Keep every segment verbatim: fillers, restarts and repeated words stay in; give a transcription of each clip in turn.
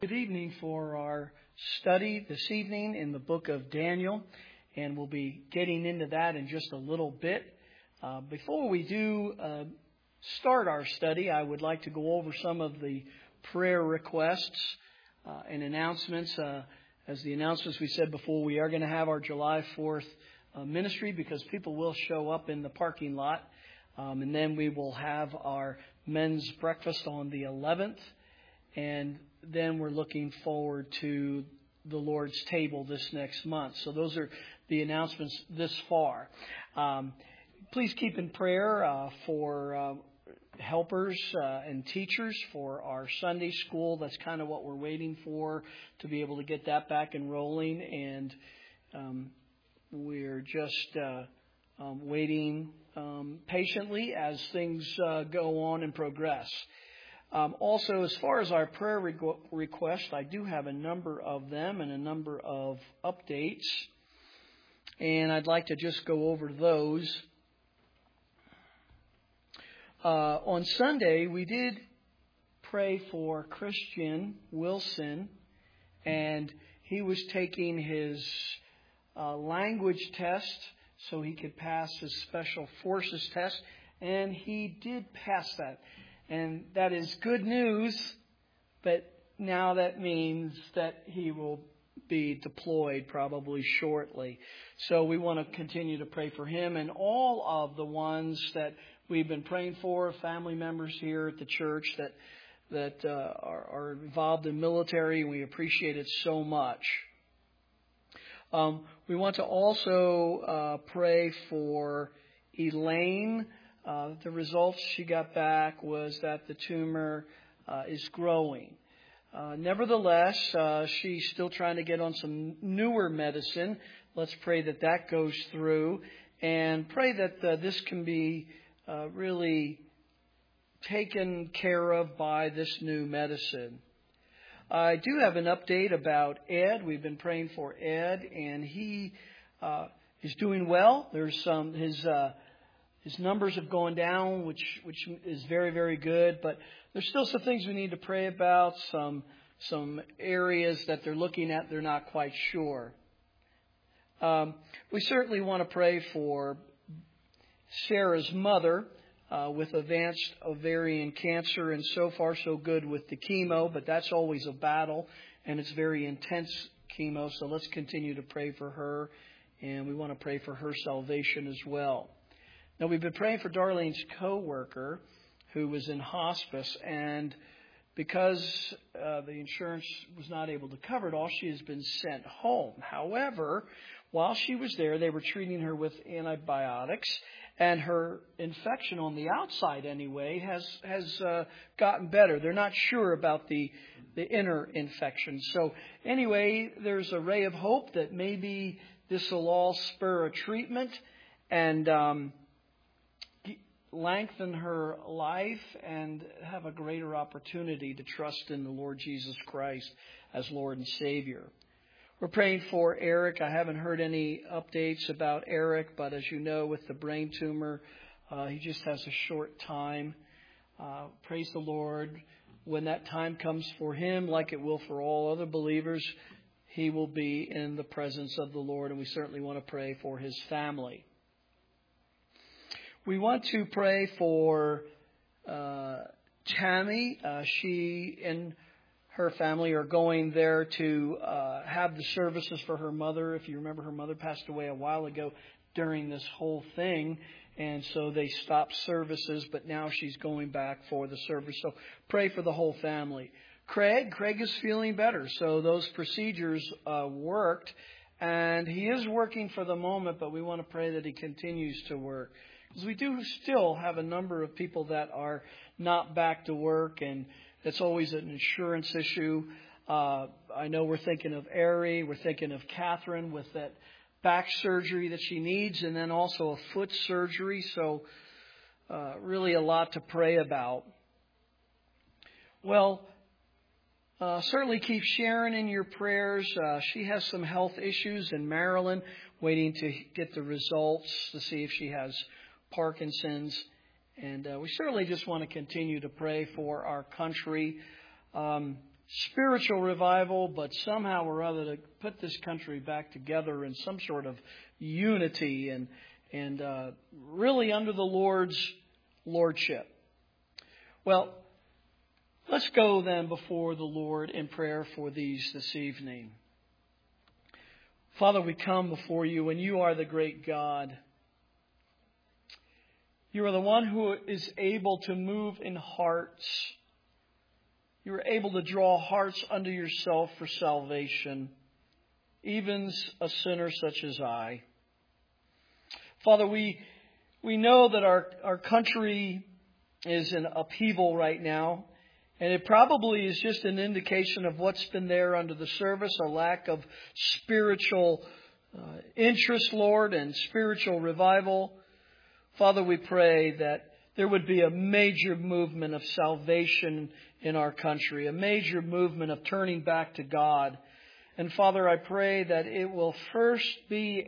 Good evening for our study this evening in the book of Daniel, and we'll be getting into that in just a little bit. Uh, before we do uh, start our study, I would like to go over some of the prayer requests uh, and announcements. Uh, as the announcements we said before, we are going to have our July fourth uh, ministry because people will show up in the parking lot, um, and then we will have our men's breakfast on the eleventh. And then we're looking forward to the Lord's table this next month. So those are the announcements this far. Um, please keep in prayer uh, for uh, helpers uh, and teachers for our Sunday school. That's kind of what we're waiting for, to be able to get that back and rolling. And um, we're just uh, um, waiting um, patiently as things uh, go on and progress. Um, also, as far as our prayer requ- requests, I do have a number of them and a number of updates. And I'd like to just go over those. Uh, on Sunday, we did pray for Christian Wilson, and he was taking his uh, language test so he could pass his special forces test, and he did pass that. And that is good news, but now that means that he will be deployed probably shortly. So we want to continue to pray for him and all of the ones that we've been praying for, family members here at the church that that uh, are, are involved in military. We appreciate it so much. Um, we want to also uh, pray for Elaine. Uh, the results she got back was that the tumor uh, is growing. Uh, nevertheless, uh, she's still trying to get on some newer medicine. Let's pray that that goes through, and pray that uh, this can be uh, really taken care of by this new medicine. I do have an update about Ed. We've been praying for Ed, and he uh, is doing well. There's some his. Uh, His numbers have gone down, which which is very, very good. But there's still some things we need to pray about, some some areas that they're looking at they're not quite sure. Um, we certainly want to pray for Sarah's mother uh, with advanced ovarian cancer, and so far so good with the chemo, but that's always a battle, and it's very intense chemo. So let's continue to pray for her, and we want to pray for her salvation as well. Now, we've been praying for Darlene's co-worker who was in hospice, and because uh, the insurance was not able to cover it all, she has been sent home. However, while she was there, they were treating her with antibiotics, and her infection on the outside anyway has has uh, gotten better. They're not sure about the, the inner infection. So anyway, there's a ray of hope that maybe this will all spur a treatment and um lengthen her life and have a greater opportunity to trust in the Lord Jesus Christ as Lord and Savior. We're praying for Eric. I haven't heard any updates about Eric, but as you know, with the brain tumor, uh, he just has a short time. Uh, praise the Lord. When that time comes for him, like it will for all other believers, he will be in the presence of the Lord, and we certainly want to pray for his family. We want to pray for uh, Tammy. Uh, she and her family are going there to uh, have the services for her mother. If you remember, her mother passed away a while ago during this whole thing, and so they stopped services, but now she's going back for the service. So pray for the whole family. Craig, Craig is feeling better, so those procedures uh, worked, and he is working for the moment, but we want to pray that he continues to work. Because we do still have a number of people that are not back to work, and it's always an insurance issue. Uh, I know we're thinking of Ari, we're thinking of Catherine with that back surgery that she needs, and then also a foot surgery. So uh, really a lot to pray about. Well, uh, certainly keep Sharon in your prayers. Uh, she has some health issues in Maryland, waiting to get the results to see if she has Parkinson's, and uh, we certainly just want to continue to pray for our country. Um, spiritual revival, but somehow or other to put this country back together in some sort of unity and and uh, really under the Lord's lordship. Well, let's go then before the Lord in prayer for these this evening. Father, we come before you, and you are the great God. You are the one who is able to move in hearts. You are able to draw hearts unto yourself for salvation, even a sinner such as I. Father, we we know that our, our country is in upheaval right now, and it probably is just an indication of what's been there under the service, a lack of spiritual uh, interest, Lord, and spiritual revival. Father, we pray that there would be a major movement of salvation in our country, a major movement of turning back to God. And Father, I pray that it will first be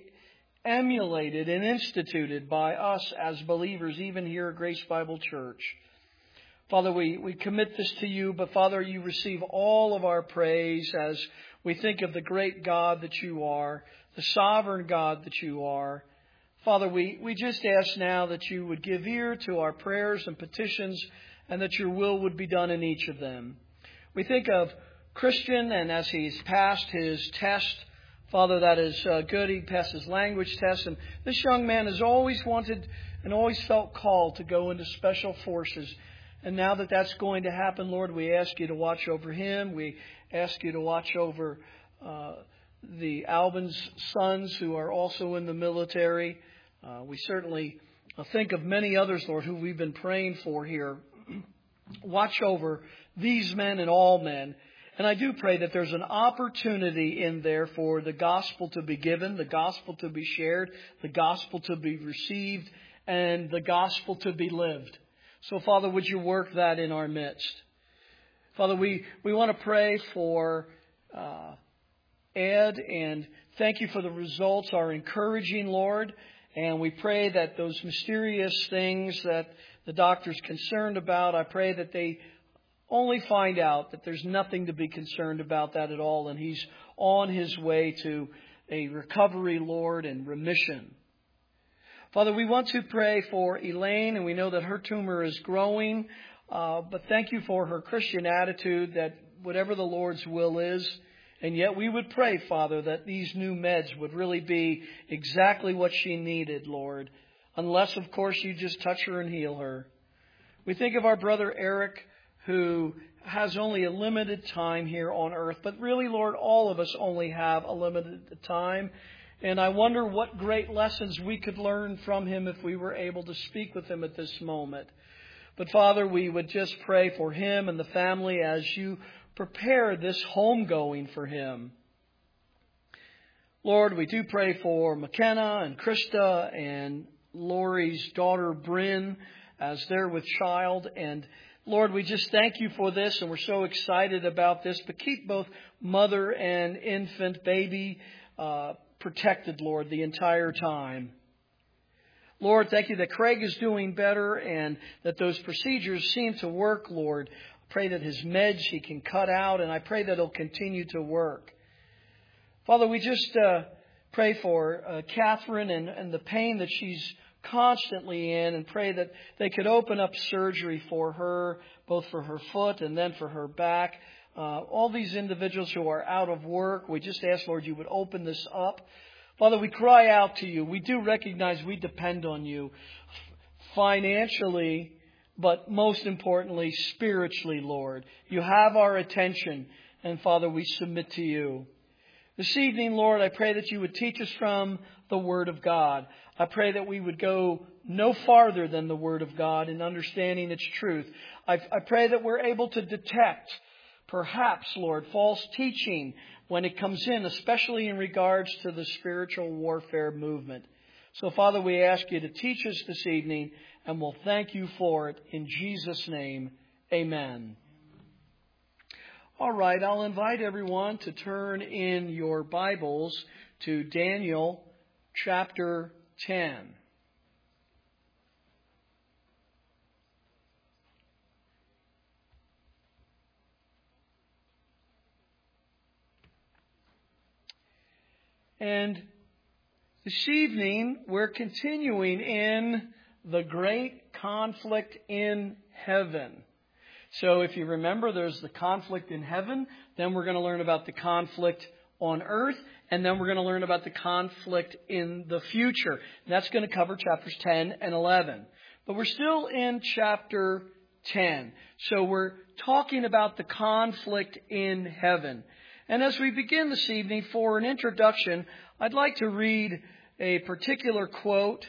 emulated and instituted by us as believers, even here at Grace Bible Church. Father, we, we commit this to you, but Father, you receive all of our praise as we think of the great God that you are, the sovereign God that you are. Father, we, we just ask now that you would give ear to our prayers and petitions and that your will would be done in each of them. We think of Christian, and as he's passed his test, Father, that is uh, good. He passed his language test, and this young man has always wanted and always felt called to go into special forces. And now that that's going to happen, Lord, we ask you to watch over him. We ask you to watch over uh, the Albans' sons who are also in the military. Uh, we certainly uh, think of many others, Lord, who we've been praying for here. Watch over these men and all men. And I do pray that there's an opportunity in there for the gospel to be given, the gospel to be shared, the gospel to be received, and the gospel to be lived. So, Father, would you work that in our midst? Father, we, we want to pray for uh, Ed, and thank you for the results are encouraging, Lord. And we pray that those mysterious things that the doctor's concerned about, I pray that they only find out that there's nothing to be concerned about that at all, and he's on his way to a recovery, Lord, and remission. Father, we want to pray for Elaine, and we know that her tumor is growing, uh, but thank you for her Christian attitude that whatever the Lord's will is, and yet we would pray, Father, that these new meds would really be exactly what she needed, Lord, unless, of course, you just touch her and heal her. We think of our brother Eric, who has only a limited time here on earth. But really, Lord, all of us only have a limited time. And I wonder what great lessons we could learn from him if we were able to speak with him at this moment. But Father, we would just pray for him and the family as you prepare this homegoing for him. Lord, we do pray for McKenna and Krista and Lori's daughter Bryn as they're with child. And Lord, we just thank you for this, and we're so excited about this. But keep both mother and infant baby uh, protected, Lord, the entire time. Lord, thank you that Craig is doing better and that those procedures seem to work, Lord. I pray that his meds he can cut out, and I pray that it'll continue to work. Father, we just uh, pray for uh, Catherine and, and the pain that she's constantly in, and pray that they could open up surgery for her, both for her foot and then for her back. Uh, all these individuals who are out of work, we just ask, Lord, you would open this up. Father, we cry out to you. We do recognize we depend on you financially, but most importantly, spiritually, Lord. You have our attention, and Father, we submit to you. This evening, Lord, I pray that you would teach us from the Word of God. I pray that we would go no farther than the Word of God in understanding its truth. I, I pray that we're able to detect, perhaps, Lord, false teaching when it comes in, especially in regards to the spiritual warfare movement. So, Father, we ask you to teach us this evening, and we'll thank you for it. In Jesus' name, amen. All right, I'll invite everyone to turn in your Bibles to Daniel chapter ten. And this evening, we're continuing in the great conflict in heaven. So if you remember, there's the conflict in heaven. Then we're going to learn about the conflict on earth. And then we're going to learn about the conflict in the future. And that's going to cover chapters ten and eleven. But we're still in chapter ten. So we're talking about the conflict in heaven. And as we begin this evening, for an introduction, I'd like to read a particular quote.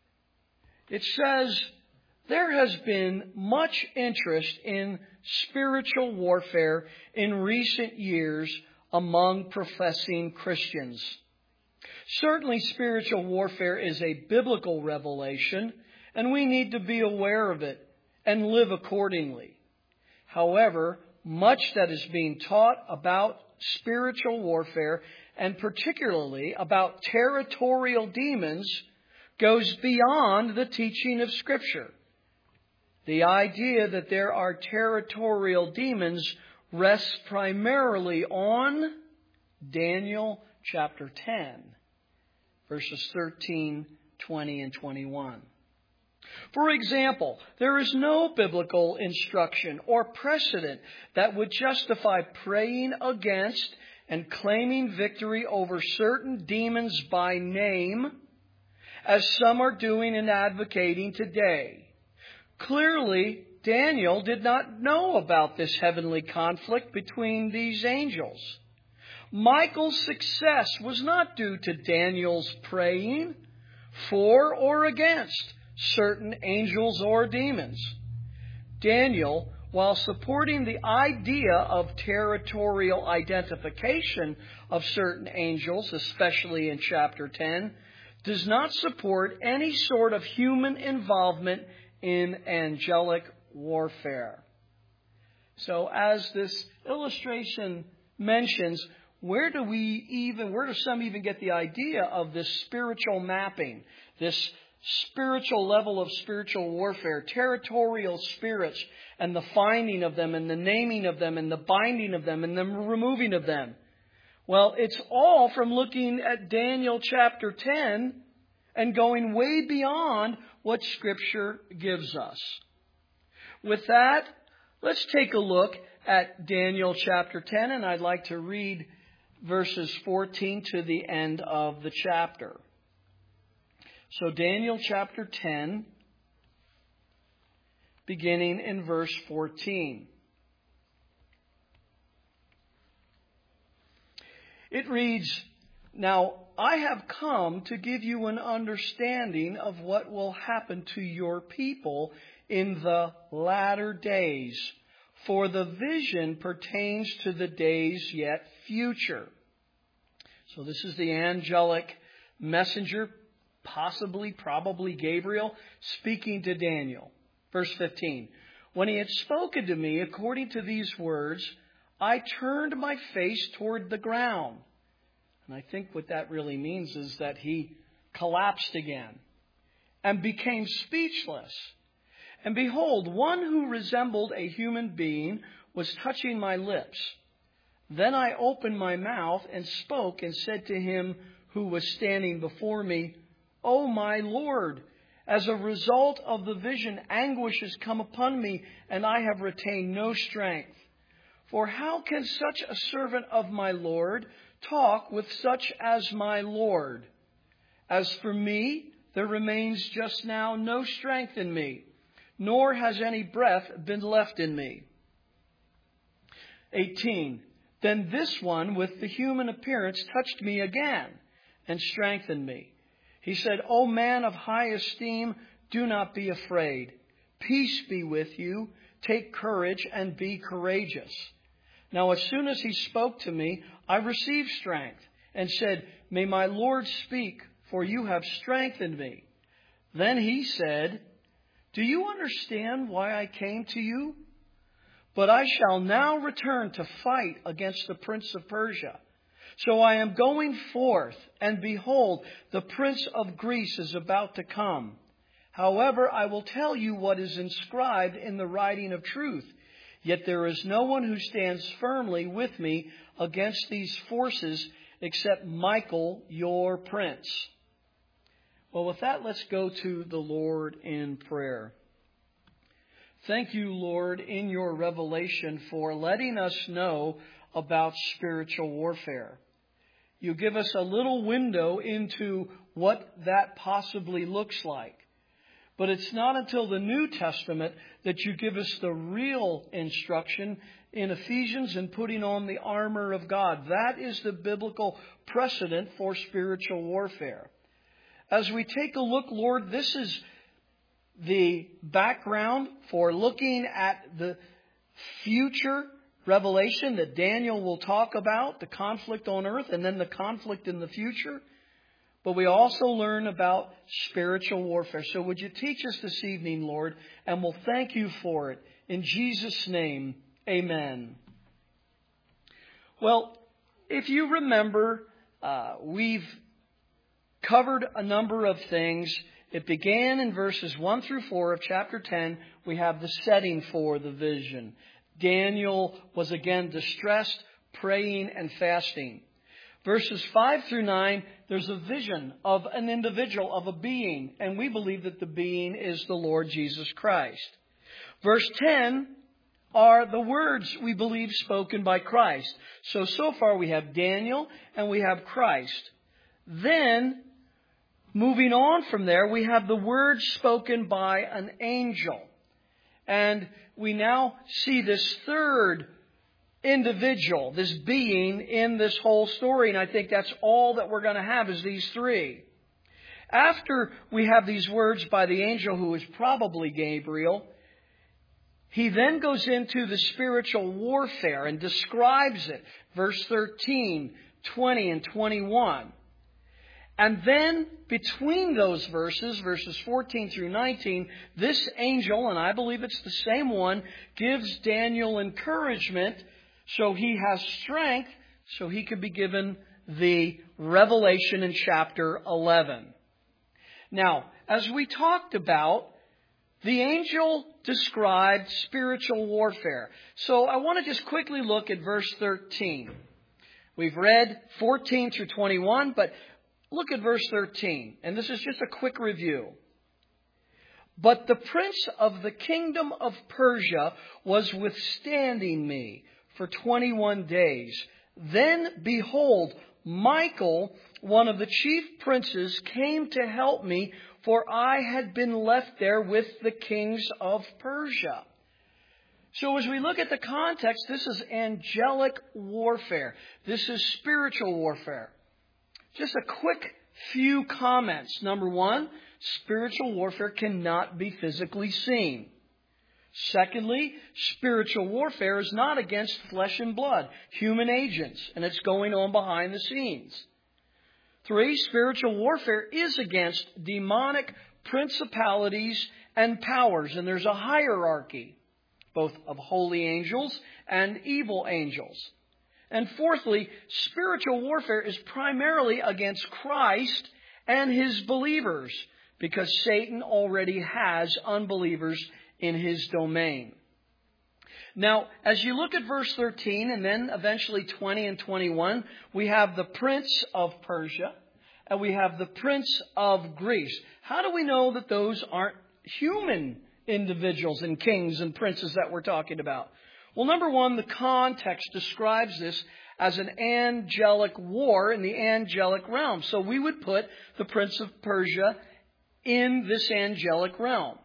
It says, "There has been much interest in spiritual warfare in recent years among professing Christians. Certainly, spiritual warfare is a biblical revelation, and we need to be aware of it and live accordingly. However, much that is being taught about spiritual warfare, and particularly about territorial demons, goes beyond the teaching of Scripture. The idea that there are territorial demons rests primarily on Daniel chapter ten, verses thirteen, twenty, and twenty-one. For example, there is no biblical instruction or precedent that would justify praying against and claiming victory over certain demons by name, as some are doing and advocating today. Clearly, Daniel did not know about this heavenly conflict between these angels. Michael's success was not due to Daniel's praying for or against certain angels or demons. Daniel, while supporting the idea of territorial identification of certain angels, especially in chapter ten, does not support any sort of human involvement in angelic warfare." So as this illustration mentions, where do we even, where do some even get the idea of this spiritual mapping, this spiritual level of spiritual warfare, territorial spirits, and the finding of them, and the naming of them, and the binding of them, and the removing of them? Well, it's all from looking at Daniel chapter ten and going way beyond what Scripture gives us. With that, let's take a look at Daniel chapter ten, and I'd like to read verses fourteen to the end of the chapter. So Daniel chapter ten, beginning in verse fourteen. It reads, "Now I have come to give you an understanding of what will happen to your people in the latter days, for the vision pertains to the days yet future." So this is the angelic messenger, possibly, probably Gabriel, speaking to Daniel. Verse fifteen, "When he had spoken to me according to these words, I turned my face toward the ground." And I think what that really means is that he collapsed again and became speechless. And behold, one who resembled a human being was touching my lips. Then I opened my mouth and spoke and said to him who was standing before me, "O my Lord, as a result of the vision, anguish has come upon me, and I have retained no strength. For how can such a servant of my Lord talk with such as my Lord? As for me, there remains just now no strength in me, nor has any breath been left in me." eighteen, "Then this one with the human appearance touched me again and strengthened me. He said, 'O man of high esteem, do not be afraid. Peace be with you. Take courage and be courageous.' Now, as soon as he spoke to me, I received strength and said, 'May my Lord speak, for you have strengthened me.' Then he said, 'Do you understand why I came to you? But I shall now return to fight against the prince of Persia. So I am going forth, and behold, the prince of Greece is about to come. However, I will tell you what is inscribed in the writing of truth. Yet there is no one who stands firmly with me against these forces, except Michael, your prince. Well, with that, let's go to the Lord in prayer. Thank you, Lord, in your revelation for letting us know about spiritual warfare. You give us a little window into what that possibly looks like. But it's not until the New Testament that you give us the real instruction in Ephesians and putting on the armor of God. That is the biblical precedent for spiritual warfare. As we take a look, Lord, this is the background for looking at the future revelation that Daniel will talk about, the conflict on earth and then the conflict in the future. But we also learn about spiritual warfare. So would you teach us this evening, Lord, and we'll thank you for it. In Jesus' name, amen. Well, if you remember, uh, we've covered a number of things. It began in verses one through four of chapter ten. We have the setting for the vision. Daniel was again distressed, praying and fasting. Verses five through nine, there's a vision of an individual, of a being, and we believe that the being is the Lord Jesus Christ. Verse ten are the words we believe spoken by Christ. So, so far we have Daniel and we have Christ. Then, moving on from there, we have the words spoken by an angel. And we now see this third individual, this being in this whole story. And I think that's all that we're going to have is these three. After we have these words by the angel, who is probably Gabriel, he then goes into the spiritual warfare and describes it. Verse thirteen, twenty, and twenty-one. And then between those verses, verses fourteen through nineteen, this angel, and I believe it's the same one, gives Daniel encouragement so he has strength, so he could be given the revelation in chapter eleven. Now, as we talked about, the angel described spiritual warfare. So I want to just quickly look at verse thirteen. We've read fourteen through twenty-one, but look at verse thirteen. And this is just a quick review. But the prince of the kingdom of Persia was withstanding me for twenty-one days. Then, behold, Michael, one of the chief princes, came to help me, for I had been left there with the kings of Persia. So as we look at the context, this is angelic warfare. This is spiritual warfare. Just a quick few comments. Number one, spiritual warfare cannot be physically seen. Secondly, spiritual warfare is not against flesh and blood, human agents, and it's going on behind the scenes. Three, spiritual warfare is against demonic principalities and powers, and there's a hierarchy, both of holy angels and evil angels. And fourthly, spiritual warfare is primarily against Christ and His believers, because Satan already has unbelievers in his domain. Now, as you look at verse thirteen and then eventually twenty and twenty-one, we have the prince of Persia and we have the prince of Greece. How do we know that those aren't human individuals and kings and princes that we're talking about? Well, number one, the context describes this as an angelic war in the angelic realm. So we would put the prince of Persia in this angelic realm.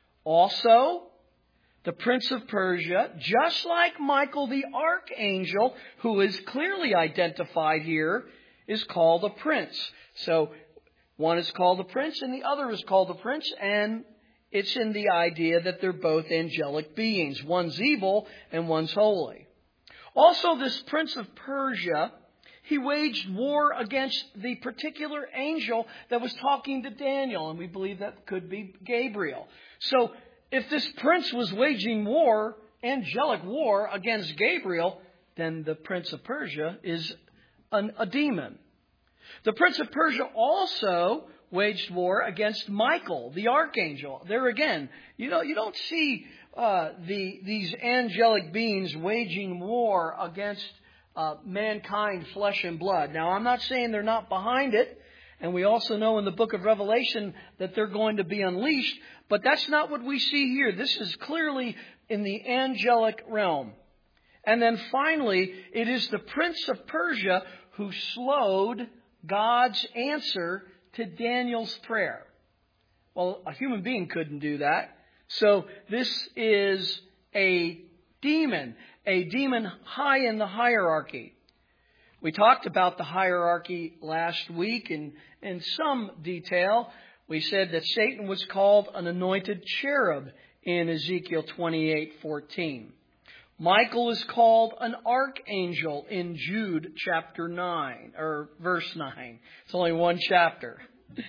Also, the prince of Persia, just like Michael the archangel, who is clearly identified here, is called a prince. So one is called a prince and the other is called a prince, and it's in the idea that they're both angelic beings. One's evil and one's holy. Also, this prince of Persia, he waged war against the particular angel that was talking to Daniel, and we believe that could be Gabriel. So, if this prince was waging war, angelic war, against Gabriel, then the prince of Persia is an, a demon. The prince of Persia also waged war against Michael, the archangel. There again, you know, you don't see uh, the these angelic beings waging war against uh, mankind, flesh and blood. Now, I'm not saying they're not behind it. And we also know in the book of Revelation that they're going to be unleashed. But that's not what we see here. This is clearly in the angelic realm. And then finally, it is the prince of Persia who slowed God's answer to Daniel's prayer. Well, a human being couldn't do that. So this is a demon, a demon high in the hierarchy. We talked about the hierarchy last week in, in some detail. We said that Satan was called an anointed cherub in Ezekiel twenty-eight fourteen. Michael is called an archangel in Jude chapter nine, or verse nine. It's only one chapter.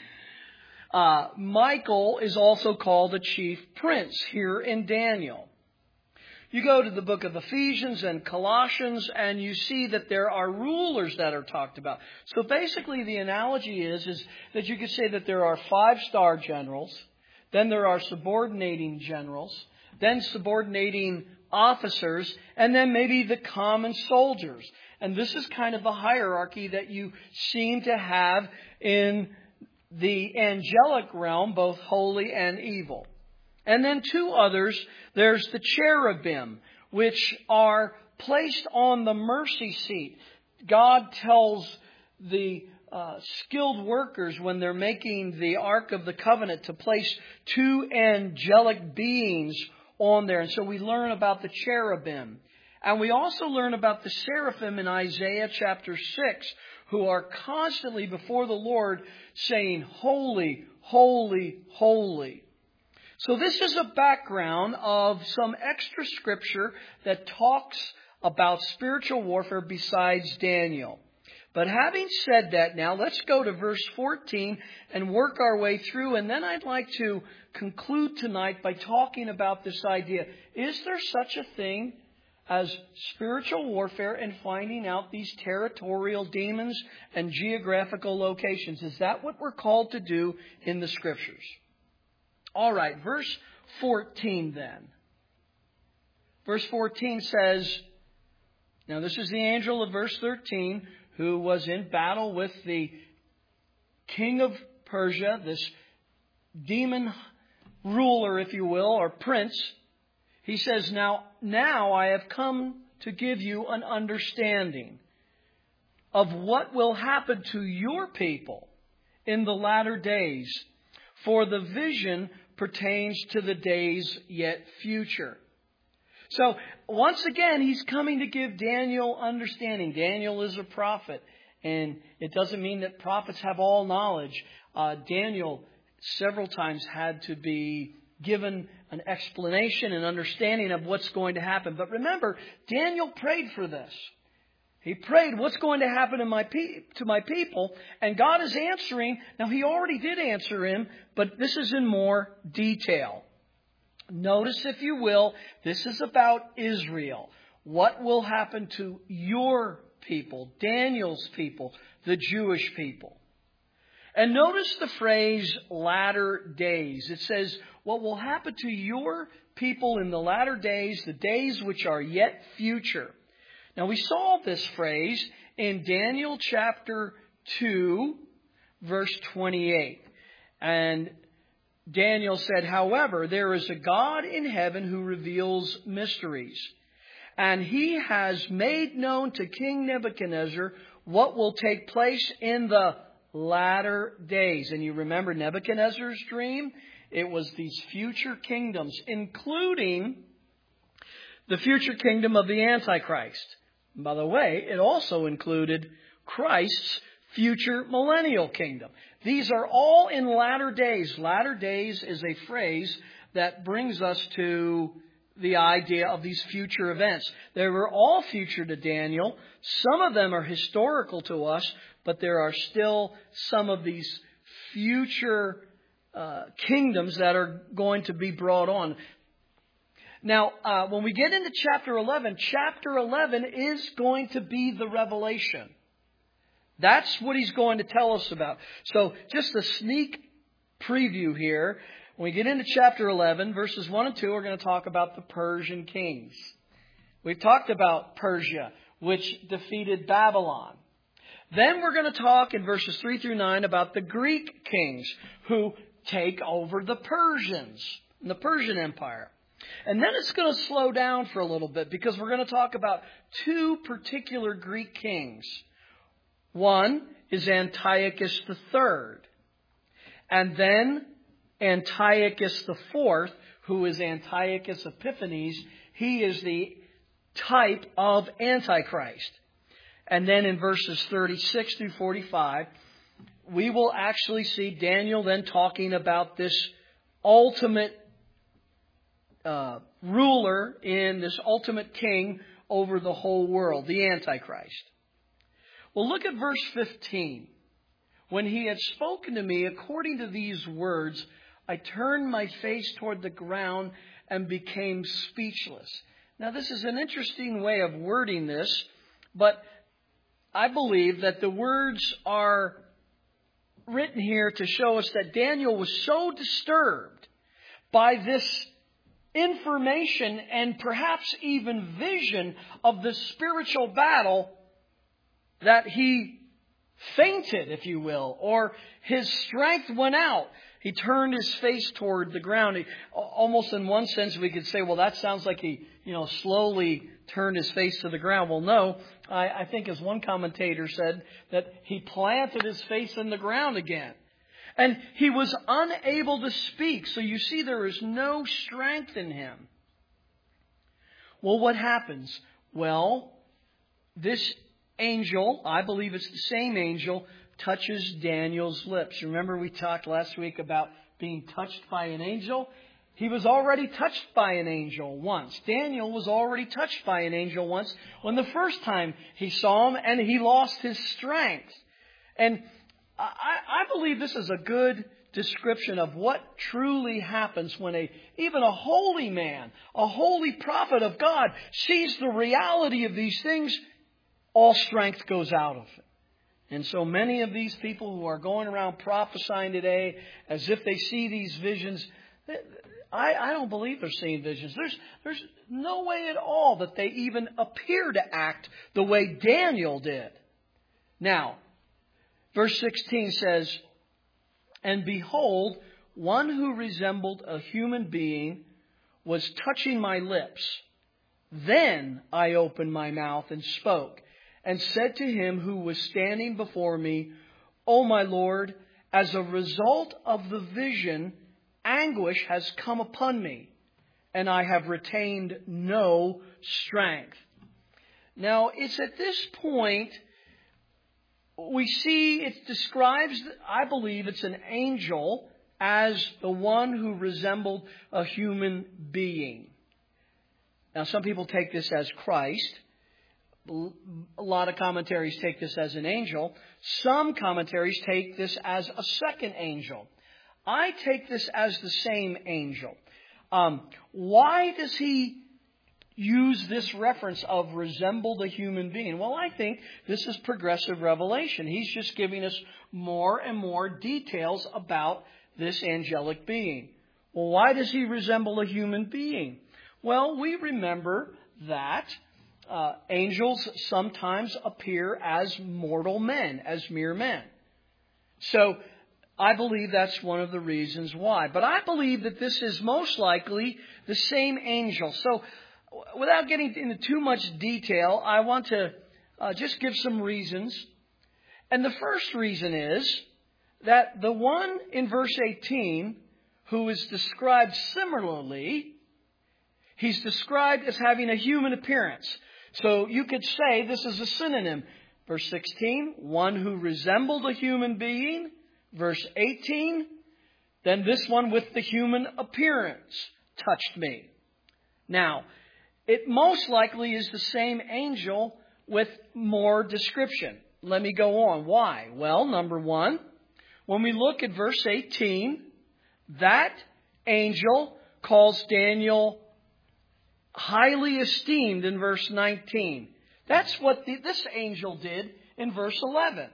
Uh, Michael is also called a chief prince here in Daniel. You go to the book of Ephesians and Colossians and you see that there are rulers that are talked about. So basically the analogy is, is that you could say that there are five-star generals, then there are subordinating generals, then subordinating officers, and then maybe the common soldiers. And this is kind of the hierarchy that you seem to have in the angelic realm, both holy and evil. And then two others, there's the cherubim, which are placed on the mercy seat. God tells the uh, skilled workers when they're making the Ark of the Covenant to place two angelic beings on there. And so we learn about the cherubim. And we also learn about the seraphim in Isaiah chapter six, who are constantly before the Lord saying, holy, holy, holy. So this is a background of some extra scripture that talks about spiritual warfare besides Daniel. But having said that now, let's go to verse fourteen and work our way through. And then I'd like to conclude tonight by talking about this idea. Is there such a thing as spiritual warfare and finding out these territorial demons and geographical locations? Is that what we're called to do in the scriptures? All right, verse fourteen then. Verse fourteen says, now this is the angel of verse thirteen who was in battle with the king of Persia, this demon ruler, if you will, or prince. He says, now, now I have come to give you an understanding of what will happen to your people in the latter days, for the vision pertains to the days yet future. So, once again, he's coming to give Daniel understanding. Daniel is a prophet, and it doesn't mean that prophets have all knowledge. Uh, Daniel several times had to be given an explanation and understanding of what's going to happen. But remember, Daniel prayed for this. He prayed, what's going to happen in my pe- to my people? And God is answering. Now, he already did answer him, but this is in more detail. Notice, if you will, this is about Israel. What will happen to your people, Daniel's people, the Jewish people? And notice the phrase latter days. It says, what will happen to your people in the latter days, the days which are yet future. Now, we saw this phrase in Daniel chapter two, verse twenty-eight. And Daniel said, however, there is a God in heaven who reveals mysteries. And he has made known to King Nebuchadnezzar what will take place in the latter days. And you remember Nebuchadnezzar's dream? It was these future kingdoms, including the future kingdom of the Antichrist. And by the way, it also included Christ's future millennial kingdom. These are all in latter days. Latter days is a phrase that brings us to the idea of these future events. They were all future to Daniel. Some of them are historical to us, but there are still some of these future uh, kingdoms that are going to be brought on. Now, uh, when we get into chapter eleven, chapter eleven is going to be the revelation. That's what he's going to tell us about. So just a sneak preview here. When we get into chapter eleven, verses one and two, we're going to talk about the Persian kings. We've talked about Persia. which defeated Babylon. Then we're going to talk in verses three through nine about the Greek kings who take over the Persians, the Persian Empire. And then it's going to slow down for a little bit because we're going to talk about two particular Greek kings. One is Antiochus the Third, and then Antiochus the Fourth, who is Antiochus Epiphanes. He is the type of Antichrist. And then in verses thirty-six through forty-five, we will actually see Daniel then talking about this ultimate uh, ruler in this ultimate king over the whole world, the Antichrist. Well, look at verse fifteen. When he had spoken to me according to these words, I turned my face toward the ground and became speechless. Now, this is an interesting way of wording this, but I believe that the words are written here to show us that Daniel was so disturbed by this information and perhaps even vision of the spiritual battle that he fainted, if you will, or his strength went out. He turned his face toward the ground. He, almost in one sense, we could say, well, that sounds like he, you know, slowly turned his face to the ground. Well, no, I, I think as one commentator said, that he planted his face in the ground again. And he was unable to speak. So you see, there is no strength in him. Well, what happens? Well, this angel, I believe it's the same angel, touches Daniel's lips. Remember we talked last week about being touched by an angel? He was already touched by an angel once. Daniel was already touched by an angel once when the first time he saw him and he lost his strength. And I, I believe this is a good description of what truly happens when a even a holy man, a holy prophet of God, sees the reality of these things. All strength goes out of him. And so many of these people who are going around prophesying today as if they see these visions, I, I don't believe they're seeing visions. There's, there's no way at all that they even appear to act the way Daniel did. Now, verse sixteen says, and behold, one who resembled a human being was touching my lips. Then I opened my mouth and spoke, and said to him who was standing before me, O my Lord, as a result of the vision, anguish has come upon me, and I have retained no strength. Now, it's at this point we see it describes, I believe it's an angel as the one who resembled a human being. Now, some people take this as Christ. A lot of commentaries take this as an angel. Some commentaries take this as a second angel. I take this as the same angel. Um, why does he use this reference of resembled a human being? Well, I think this is progressive revelation. He's just giving us more and more details about this angelic being. Well, why does he resemble a human being? Well, we remember that Uh, angels sometimes appear as mortal men, as mere men. So I believe that's one of the reasons why. But I believe that this is most likely the same angel. So without getting into too much detail, I want to uh, just give some reasons. And the first reason is that the one in verse eighteen who is described similarly, he's described as having a human appearance. So you could say this is a synonym. Verse sixteen, one who resembled a human being. Verse eighteen, then this one with the human appearance touched me. Now, it most likely is the same angel with more description. Let me go on. Why? Well, number one, when we look at verse eighteen, that angel calls Daniel highly esteemed in verse nineteen. That's what the, this angel did in verse eleven.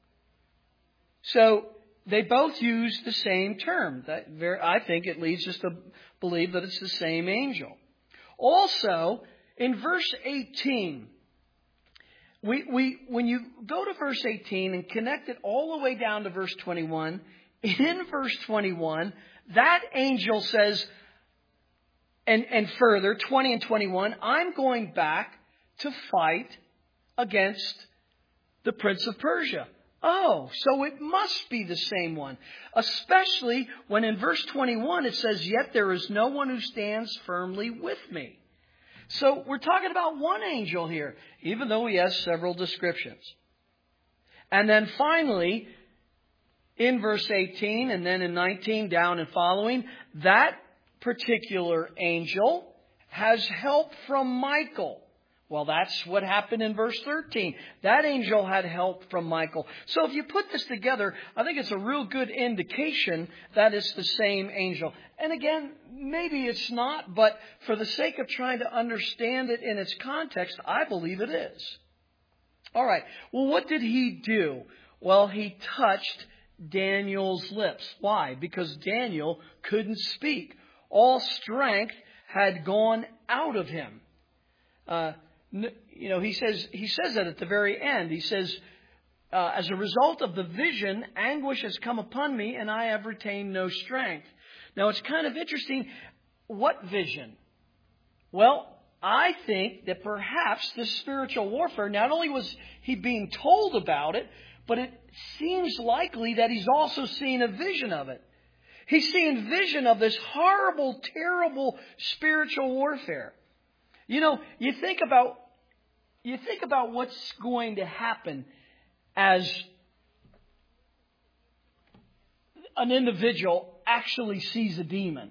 So they both use the same term. That very, I think it leads us to believe that it's the same angel. Also, in verse eighteen, we, we, when you go to verse eighteen and connect it all the way down to verse twenty-one, in verse twenty-one, that angel says, and, and further, twenty and twenty-one, I'm going back to fight against the prince of Persia. Oh, so it must be the same one. Especially when in verse twenty-one it says, yet there is no one who stands firmly with me. So we're talking about one angel here, even though he has several descriptions. And then finally, in verse eighteen and then in nineteen down and following, that particular angel has help from Michael. Well, that's what happened in verse thirteen. That angel had help from Michael. So if you put this together, I think it's a real good indication that it's the same angel. And again, maybe it's not, but for the sake of trying to understand it in its context, I believe it is. All right. Well, what did he do? Well, he touched Daniel's lips. Why? Because Daniel couldn't speak. All strength had gone out of him. Uh, You know, he says he says that at the very end. He says, uh, as a result of the vision, anguish has come upon me, and I have retained no strength. Now, it's kind of interesting. What vision? Well, I think that perhaps this spiritual warfare, not only was he being told about it, but it seems likely that he's also seeing a vision of it. He's seeing vision of this horrible, terrible spiritual warfare. You know, you think about you think about what's going to happen as an individual actually sees a demon.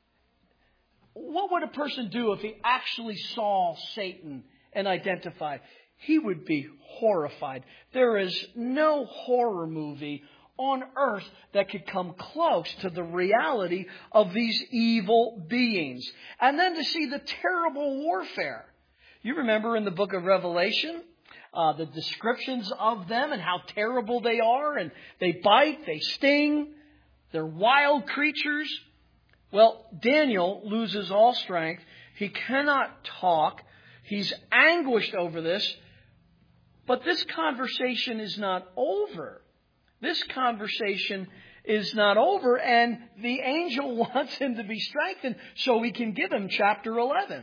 What would a person do if he actually saw Satan and identified? He would be horrified. There is no horror movie on earth that could come close to the reality of these evil beings. And then to see the terrible warfare. You remember in the book of Revelation, uh, the descriptions of them and how terrible they are. And they bite, they sting, they're wild creatures. Well, Daniel loses all strength. He cannot talk. He's anguished over this. But this conversation is not over. This conversation is not over, and the angel wants him to be strengthened so we can give him chapter eleven.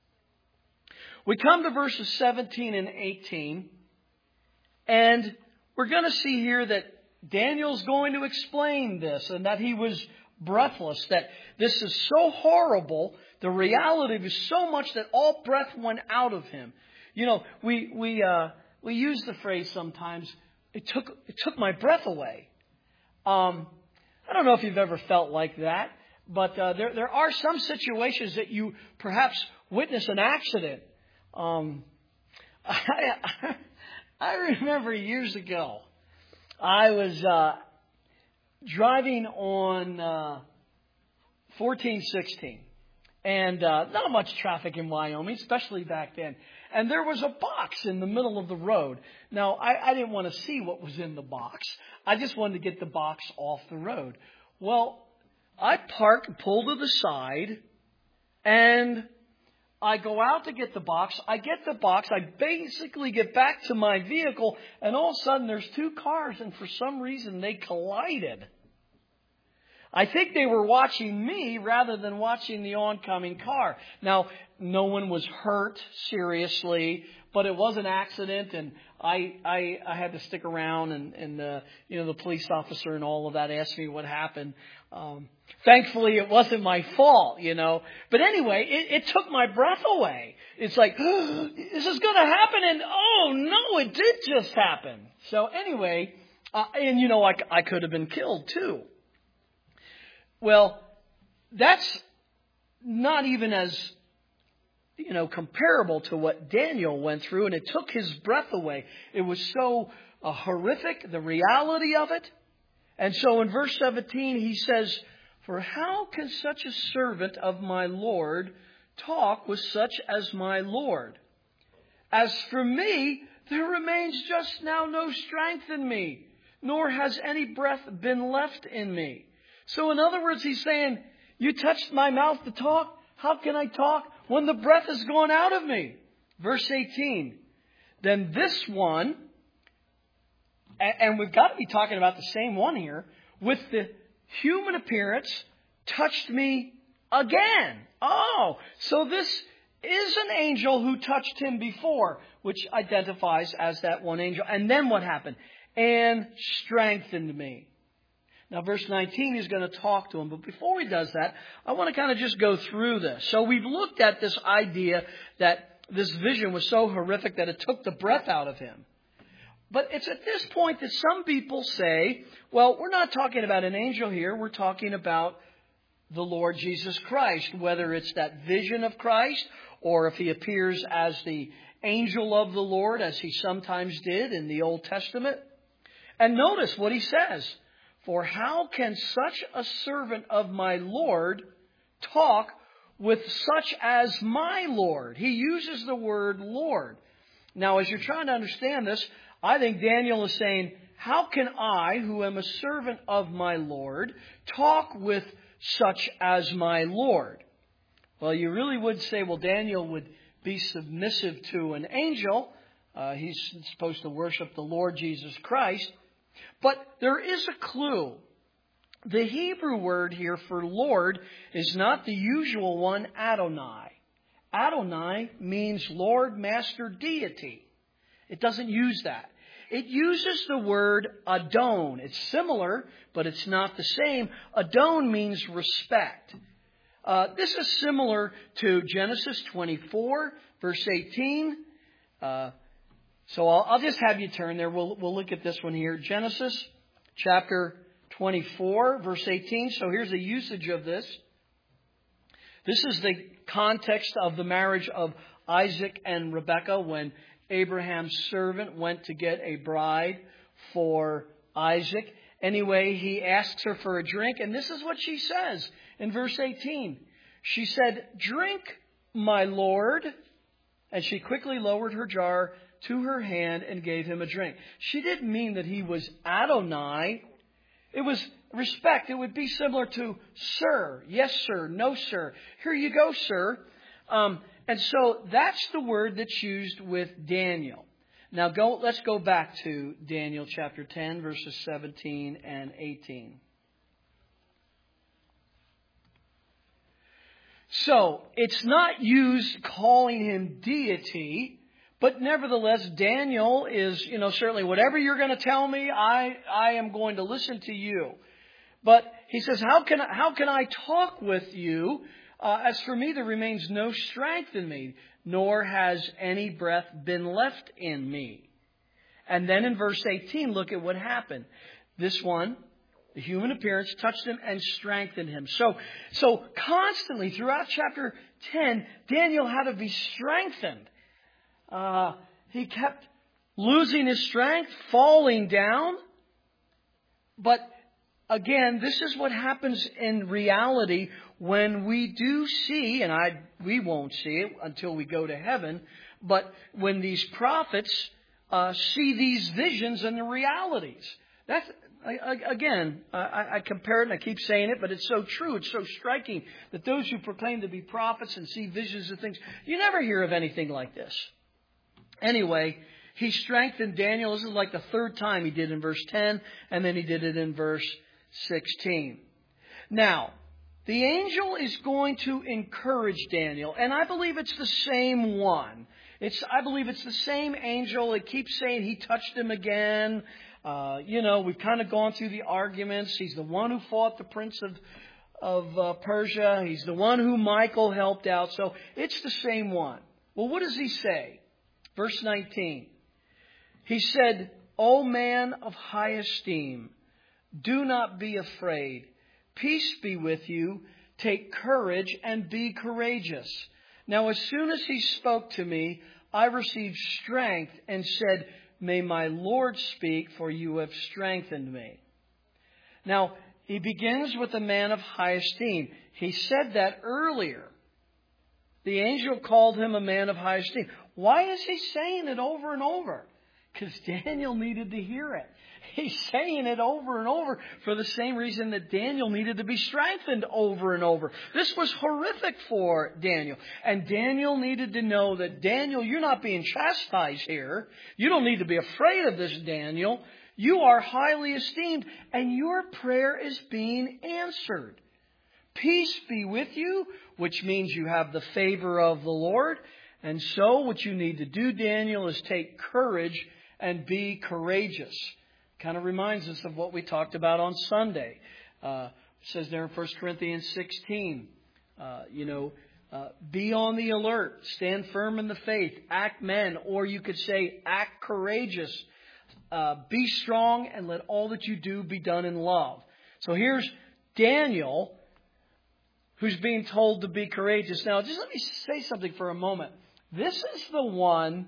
We come to verses seventeen and eighteen, and we're going to see here that Daniel's going to explain this, and that he was breathless, that this is so horrible, the reality was so much that all breath went out of him. You know, we we uh, we use the phrase sometimes, It took it took my breath away. Um, I don't know if you've ever felt like that, but uh, there there are some situations that you perhaps witness an accident. Um, I, I remember years ago, I was uh, driving on uh, fourteen sixteen, and uh, not much traffic in Wyoming, especially back then. And there was a box in the middle of the road. Now, I, I didn't want to see what was in the box. I just wanted to get the box off the road. Well, I park, pull to the side, and I go out to get the box. I get the box. I basically get back to my vehicle, and all of a sudden there's two cars, and for some reason they collided. I think they were watching me rather than watching the oncoming car. Now, no one was hurt seriously, but it was an accident, and I I, I had to stick around, and, and uh, you know, the police officer and all of that asked me what happened. Um, thankfully, it wasn't my fault, you know. But anyway, it, it took my breath away. It's like, oh, is this going to happen? And oh, no, it did just happen. So anyway, uh, and you know, I, I could have been killed too. Well, that's not even as, you know, comparable to what Daniel went through, and it took his breath away. It was so uh, horrific, the reality of it. And so in verse seventeen, he says, "For how can such a servant of my Lord talk with such as my Lord? As for me, there remains just now no strength in me, nor has any breath been left in me." So in other words, he's saying, you touched my mouth to talk. How can I talk when the breath has gone out of me? Verse eighteen. then this one, and we've got to be talking about the same one here, with the human appearance, touched me again. Oh, so this is an angel who touched him before, which identifies as that one angel. And then what happened? And strengthened me. Now, verse nineteen, he's going to talk to him. But before he does that, I want to kind of just go through this. So we've looked at this idea that this vision was so horrific that it took the breath out of him. But it's at this point that some people say, well, we're not talking about an angel here. We're talking about the Lord Jesus Christ, whether it's that vision of Christ or if he appears as the angel of the Lord, as he sometimes did in the Old Testament. And notice what he says. For how can such a servant of my Lord talk with such as my Lord? He uses the word Lord. Now, as you're trying to understand this, I think Daniel is saying, how can I, who am a servant of my Lord, talk with such as my Lord? Well, you really would say, well, Daniel would be submissive to an angel. Uh, he's supposed to worship the Lord Jesus Christ. But there is a clue. The Hebrew word here for Lord is not the usual one, Adonai. Adonai means Lord, Master, Deity. It doesn't use that. It uses the word Adon. It's similar, but it's not the same. Adon means respect. Uh, this is similar to Genesis twenty-four, verse eighteen. Uh, so I'll, I'll just have you turn there. We'll, we'll look at this one here. Genesis chapter twenty-four, verse eighteen. So here's the usage of this. This is the context of the marriage of Isaac and Rebekah when Abraham's servant went to get a bride for Isaac. Anyway, he asks her for a drink, and this is what she says in verse eighteen. She said, "Drink, my lord." And she quickly lowered her jar to her hand and gave him a drink. She didn't mean that he was Adonai. It was respect. It would be similar to sir. Yes, sir. No, sir. Here you go, sir. Um, and so that's the word that's used with Daniel. Now go. Let's go back to Daniel chapter ten, verses seventeen and eighteen. So it's not used calling him deity, but nevertheless, Daniel is, you know, certainly whatever you're going to tell me, I I am going to listen to you. But he says, how can I, how can I talk with you? Uh, as for me, there remains no strength in me, nor has any breath been left in me. And then in verse eighteen, look at what happened. This one, the human appearance, touched him and strengthened him. So, so constantly throughout chapter ten, Daniel had to be strengthened. Uh, he kept losing his strength, falling down. But again, this is what happens in reality when we do see, and I we won't see it until we go to heaven, but when these prophets uh, see these visions and the realities. That's I, I, again, I, I compare it and I keep saying it, but it's so true. It's so striking that those who proclaim to be prophets and see visions of things, you never hear of anything like this. Anyway, he strengthened Daniel. This is like the third time he did in verse ten, and then he did it in verse sixteen. Now, the angel is going to encourage Daniel, and I believe it's the same one. It's I believe it's the same angel. It keeps saying he touched him again. Uh, you know, we've kind of gone through the arguments. He's the one who fought the prince of of uh, Persia. He's the one who Michael helped out. So it's the same one. Well, what does he say? Verse nineteen. He said, "O man of high esteem, do not be afraid. Peace be with you. Take courage and be courageous." Now, as soon as he spoke to me, I received strength and said, "May my Lord speak, for you have strengthened me." Now, he begins with a man of high esteem. He said that earlier. The angel called him a man of high esteem. Why is he saying it over and over? Because Daniel needed to hear it. He's saying it over and over for the same reason that Daniel needed to be strengthened over and over. This was horrific for Daniel. And Daniel needed to know that, Daniel, you're not being chastised here. You don't need to be afraid of this, Daniel. You are highly esteemed, and your prayer is being answered. Peace be with you, which means you have the favor of the Lord. And so what you need to do, Daniel, is take courage and be courageous. Kind of reminds us of what we talked about on Sunday. Uh, it says there in First Corinthians sixteen, uh, you know, uh, be on the alert, stand firm in the faith, act men, or you could say act courageous, uh, be strong, and let all that you do be done in love. So here's Daniel, who's being told to be courageous. Now, just let me say something for a moment. This is the one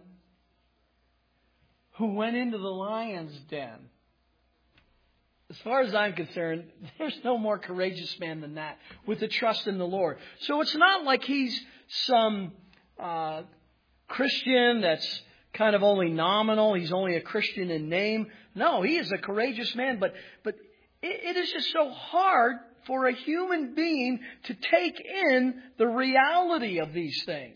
who went into the lion's den. As far as I'm concerned, there's no more courageous man than that, with the trust in the Lord. So it's not like he's some uh, Christian that's kind of only nominal. He's only a Christian in name. No, he is a courageous man. But but it, it is just so hard for a human being to take in the reality of these things.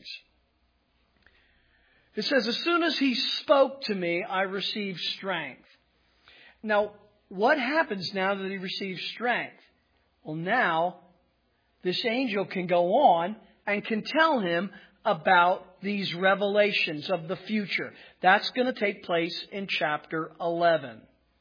It says, as soon as he spoke to me, I received strength. Now, what happens now that he receives strength? Well, now this angel can go on and can tell him about these revelations of the future. That's going to take place in chapter eleven.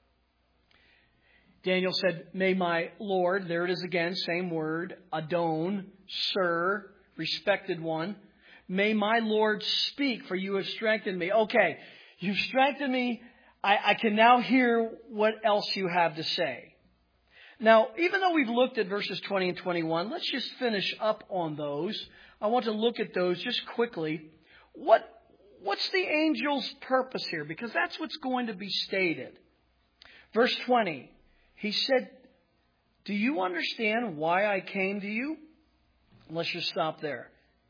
Daniel said, may my Lord, there it is again, same word, Adon, sir, respected one. May my Lord speak, for you have strengthened me. Okay, you've strengthened me. I, I can now hear what else you have to say. Now, even though we've looked at verses twenty and twenty-one, let's just finish up on those. I want to look at those just quickly. What, what's the angel's purpose here? Because that's what's going to be stated. Verse twenty, he said, do you understand why I came to you? Let's just stop there.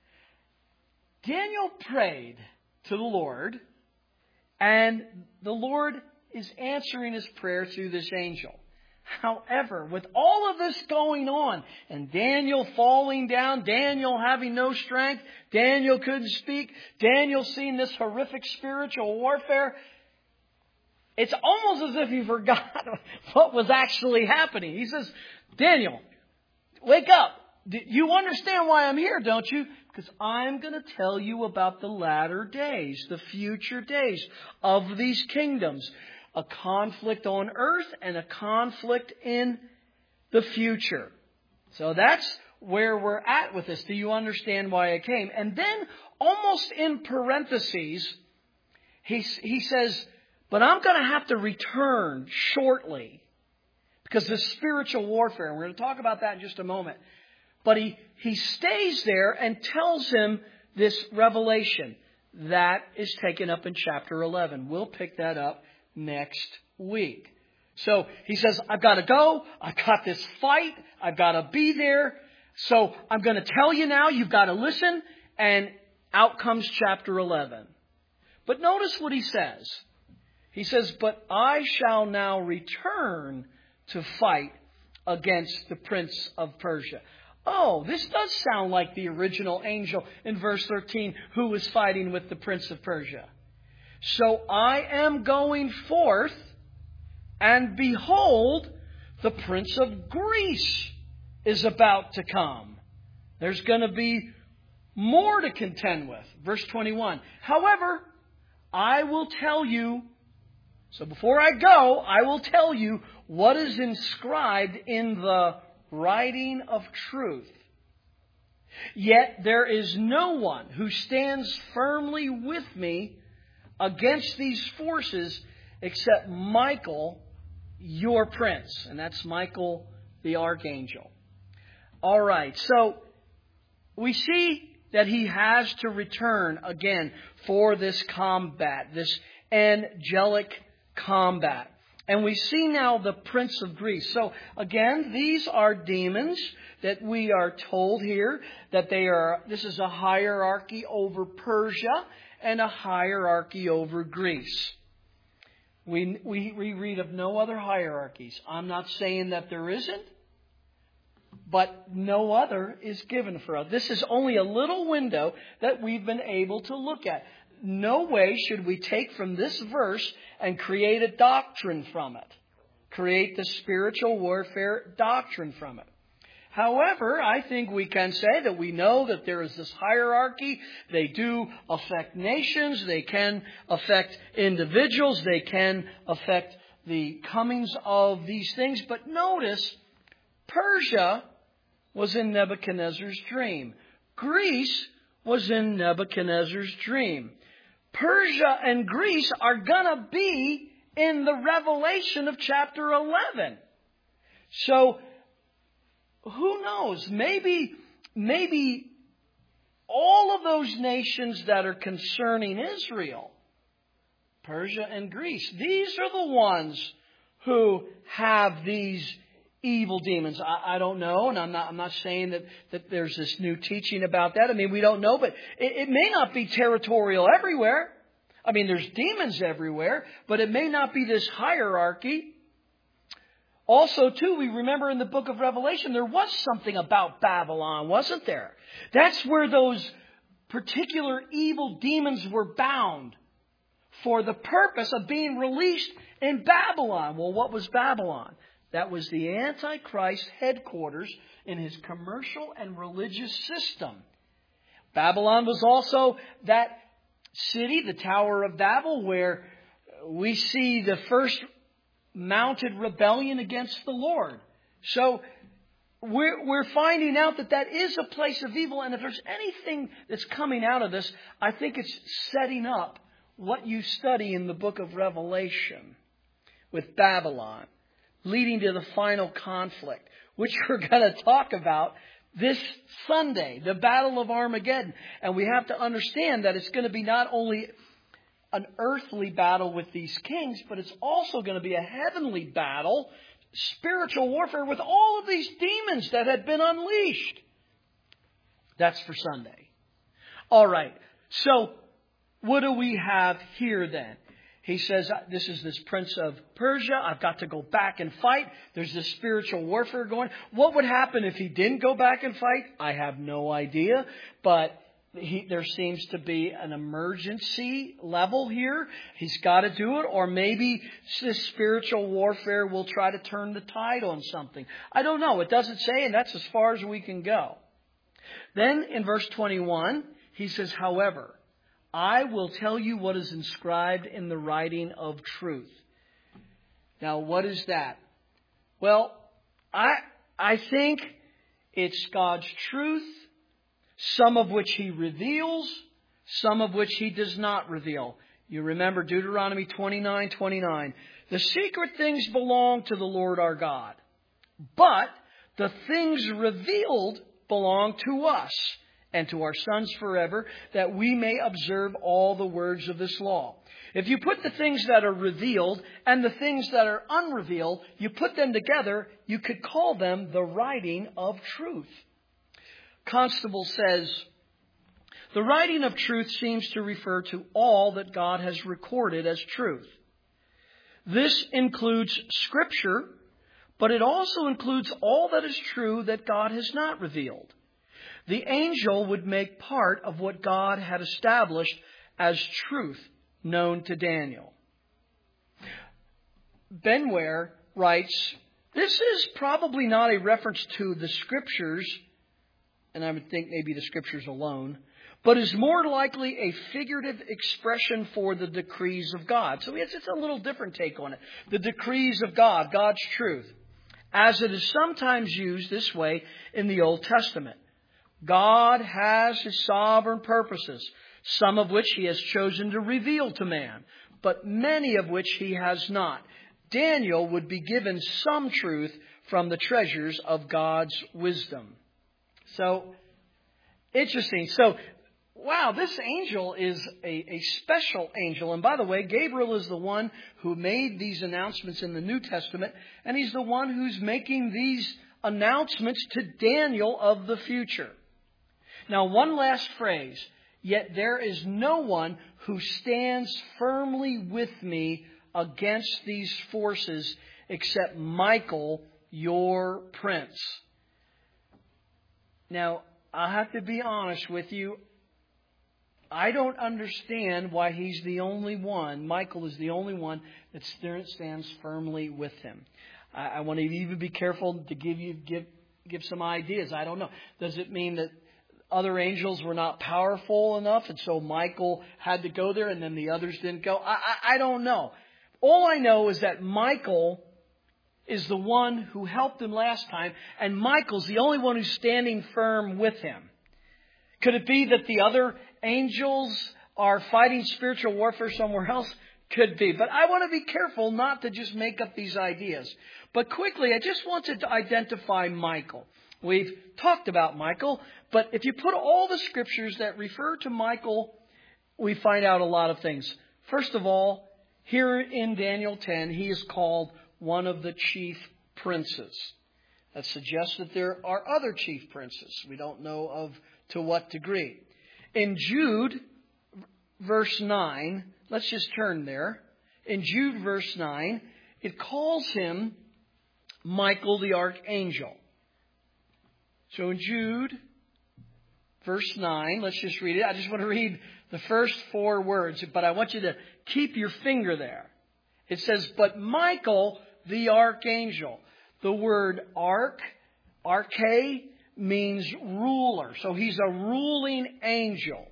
Daniel prayed to the Lord, and the Lord is answering his prayer through this angel. However, with all of this going on, and Daniel falling down, Daniel having no strength, Daniel couldn't speak, Daniel seeing this horrific spiritual warfare, it's almost as if he forgot what was actually happening. He says, Daniel, wake up. You understand why I'm here, don't you? Because I'm going to tell you about the latter days, the future days of these kingdoms. A conflict on earth and a conflict in the future. So that's where we're at with this. Do you understand why I came? And then, almost in parentheses, he, he says, but I'm going to have to return shortly. Because the spiritual warfare, and we're going to talk about that in just a moment. But he, he stays there and tells him this revelation. That is taken up in chapter eleven. We'll pick that up next week. So he says, I've got to go. I've got this fight. I've got to be there. So I'm going to tell you now. You've got to listen. And out comes chapter eleven. But notice what he says. He says, but I shall now return to fight against the prince of Persia. Oh, this does sound like the original angel in verse thirteen who was fighting with the prince of Persia. So I am going forth, and behold, the prince of Greece is about to come. There's going to be more to contend with. Verse twenty-one. However, I will tell you, so before I go, I will tell you what is inscribed in the writing of truth. Yet there is no one who stands firmly with me against these forces except Michael, your prince. And that's Michael the archangel. All right, so we see that he has to return again for this combat, this angelic combat. And we see now the prince of Greece. So again, these are demons that we are told here that they are, this is a hierarchy over Persia and a hierarchy over Greece. We, we, we read of no other hierarchies. I'm not saying that there isn't, but no other is given for us. This is only a little window that we've been able to look at. No way should we take from this verse and create a doctrine from it. Create the spiritual warfare doctrine from it. However, I think we can say that we know that there is this hierarchy. They do affect nations. They can affect individuals. They can affect the comings of these things. But notice, Persia was in Nebuchadnezzar's dream. Greece was in Nebuchadnezzar's dream. Persia and Greece are going to be in the Revelation of chapter eleven. So, who knows? Maybe, maybe all of those nations that are concerning Israel, Persia and Greece, these are the ones who have these evil demons. I, I don't know, and I'm not, I'm not saying that, that there's this new teaching about that. I mean, we don't know, but it, it may not be territorial everywhere. I mean, there's demons everywhere, but it may not be this hierarchy. Also, too, we remember in the book of Revelation, there was something about Babylon, wasn't there? That's where those particular evil demons were bound for the purpose of being released in Babylon. Well, what was Babylon? That was the Antichrist headquarters in his commercial and religious system. Babylon was also that city, the Tower of Babel, where we see the first mounted rebellion against the Lord. So we're, we're finding out that that is a place of evil. And if there's anything that's coming out of this, I think it's setting up what you study in the book of Revelation with Babylon, leading to the final conflict, which we're going to talk about this Sunday, the Battle of Armageddon. And we have to understand that it's going to be not only an earthly battle with these kings, but it's also going to be a heavenly battle, spiritual warfare with all of these demons that had been unleashed. That's for Sunday. All right. So what do we have here then? He says, this is this prince of Persia. I've got to go back and fight. There's this spiritual warfare going. What would happen if he didn't go back and fight? I have no idea. But He, there seems to be an emergency level here. He's got to do it. Or maybe this spiritual warfare will try to turn the tide on something. I don't know. It doesn't say, and that's as far as we can go. Then in verse twenty-one, he says, however, I will tell you what is inscribed in the writing of truth. Now, what is that? Well, I I think it's God's truth, some of which He reveals, some of which He does not reveal. You remember Deuteronomy twenty-nine twenty-nine. The secret things belong to the Lord our God, but the things revealed belong to us and to our sons forever, that we may observe all the words of this law. If you put the things that are revealed and the things that are unrevealed, you put them together, you could call them the writing of truth. Constable says, the writing of truth seems to refer to all that God has recorded as truth. This includes Scripture, but it also includes all that is true that God has not revealed. The angel would make part of what God had established as truth known to Daniel. Benware writes, this is probably not a reference to the Scriptures, and I would think maybe the Scriptures alone, but is more likely a figurative expression for the decrees of God. So it's, it's a little different take on it. The decrees of God, God's truth, as it is sometimes used this way in the Old Testament. God has His sovereign purposes, some of which He has chosen to reveal to man, but many of which He has not. Daniel would be given some truth from the treasures of God's wisdom. So, interesting. So, wow, this angel is a, a special angel. And by the way, Gabriel is the one who made these announcements in the New Testament, and he's the one who's making these announcements to Daniel of the future. Now, one last phrase. Yet there is no one who stands firmly with me against these forces except Michael, your prince. Now, I have to be honest with you. I don't understand why he's the only one, Michael is the only one that stands firmly with him. I, I want to even be careful to give you give give some ideas. I don't know. Does it mean that other angels were not powerful enough and so Michael had to go there and then the others didn't go? I, I, I don't know. All I know is that Michael is the one who helped him last time, and Michael's the only one who's standing firm with him. Could it be that the other angels are fighting spiritual warfare somewhere else? Could be. But I want to be careful not to just make up these ideas. But quickly, I just wanted to identify Michael. We've talked about Michael, but if you put all the scriptures that refer to Michael, we find out a lot of things. First of all, here in Daniel ten, he is called one of the chief princes. That suggests that there are other chief princes. We don't know of to what degree. In Jude, verse nine, let's just turn there. In Jude, verse nine, it calls him Michael the archangel. So in Jude, verse nine, let's just read it. I just want to read the first four words, but I want you to keep your finger there. It says, but Michael the archangel. The word arch, arche, means ruler. So he's a ruling angel.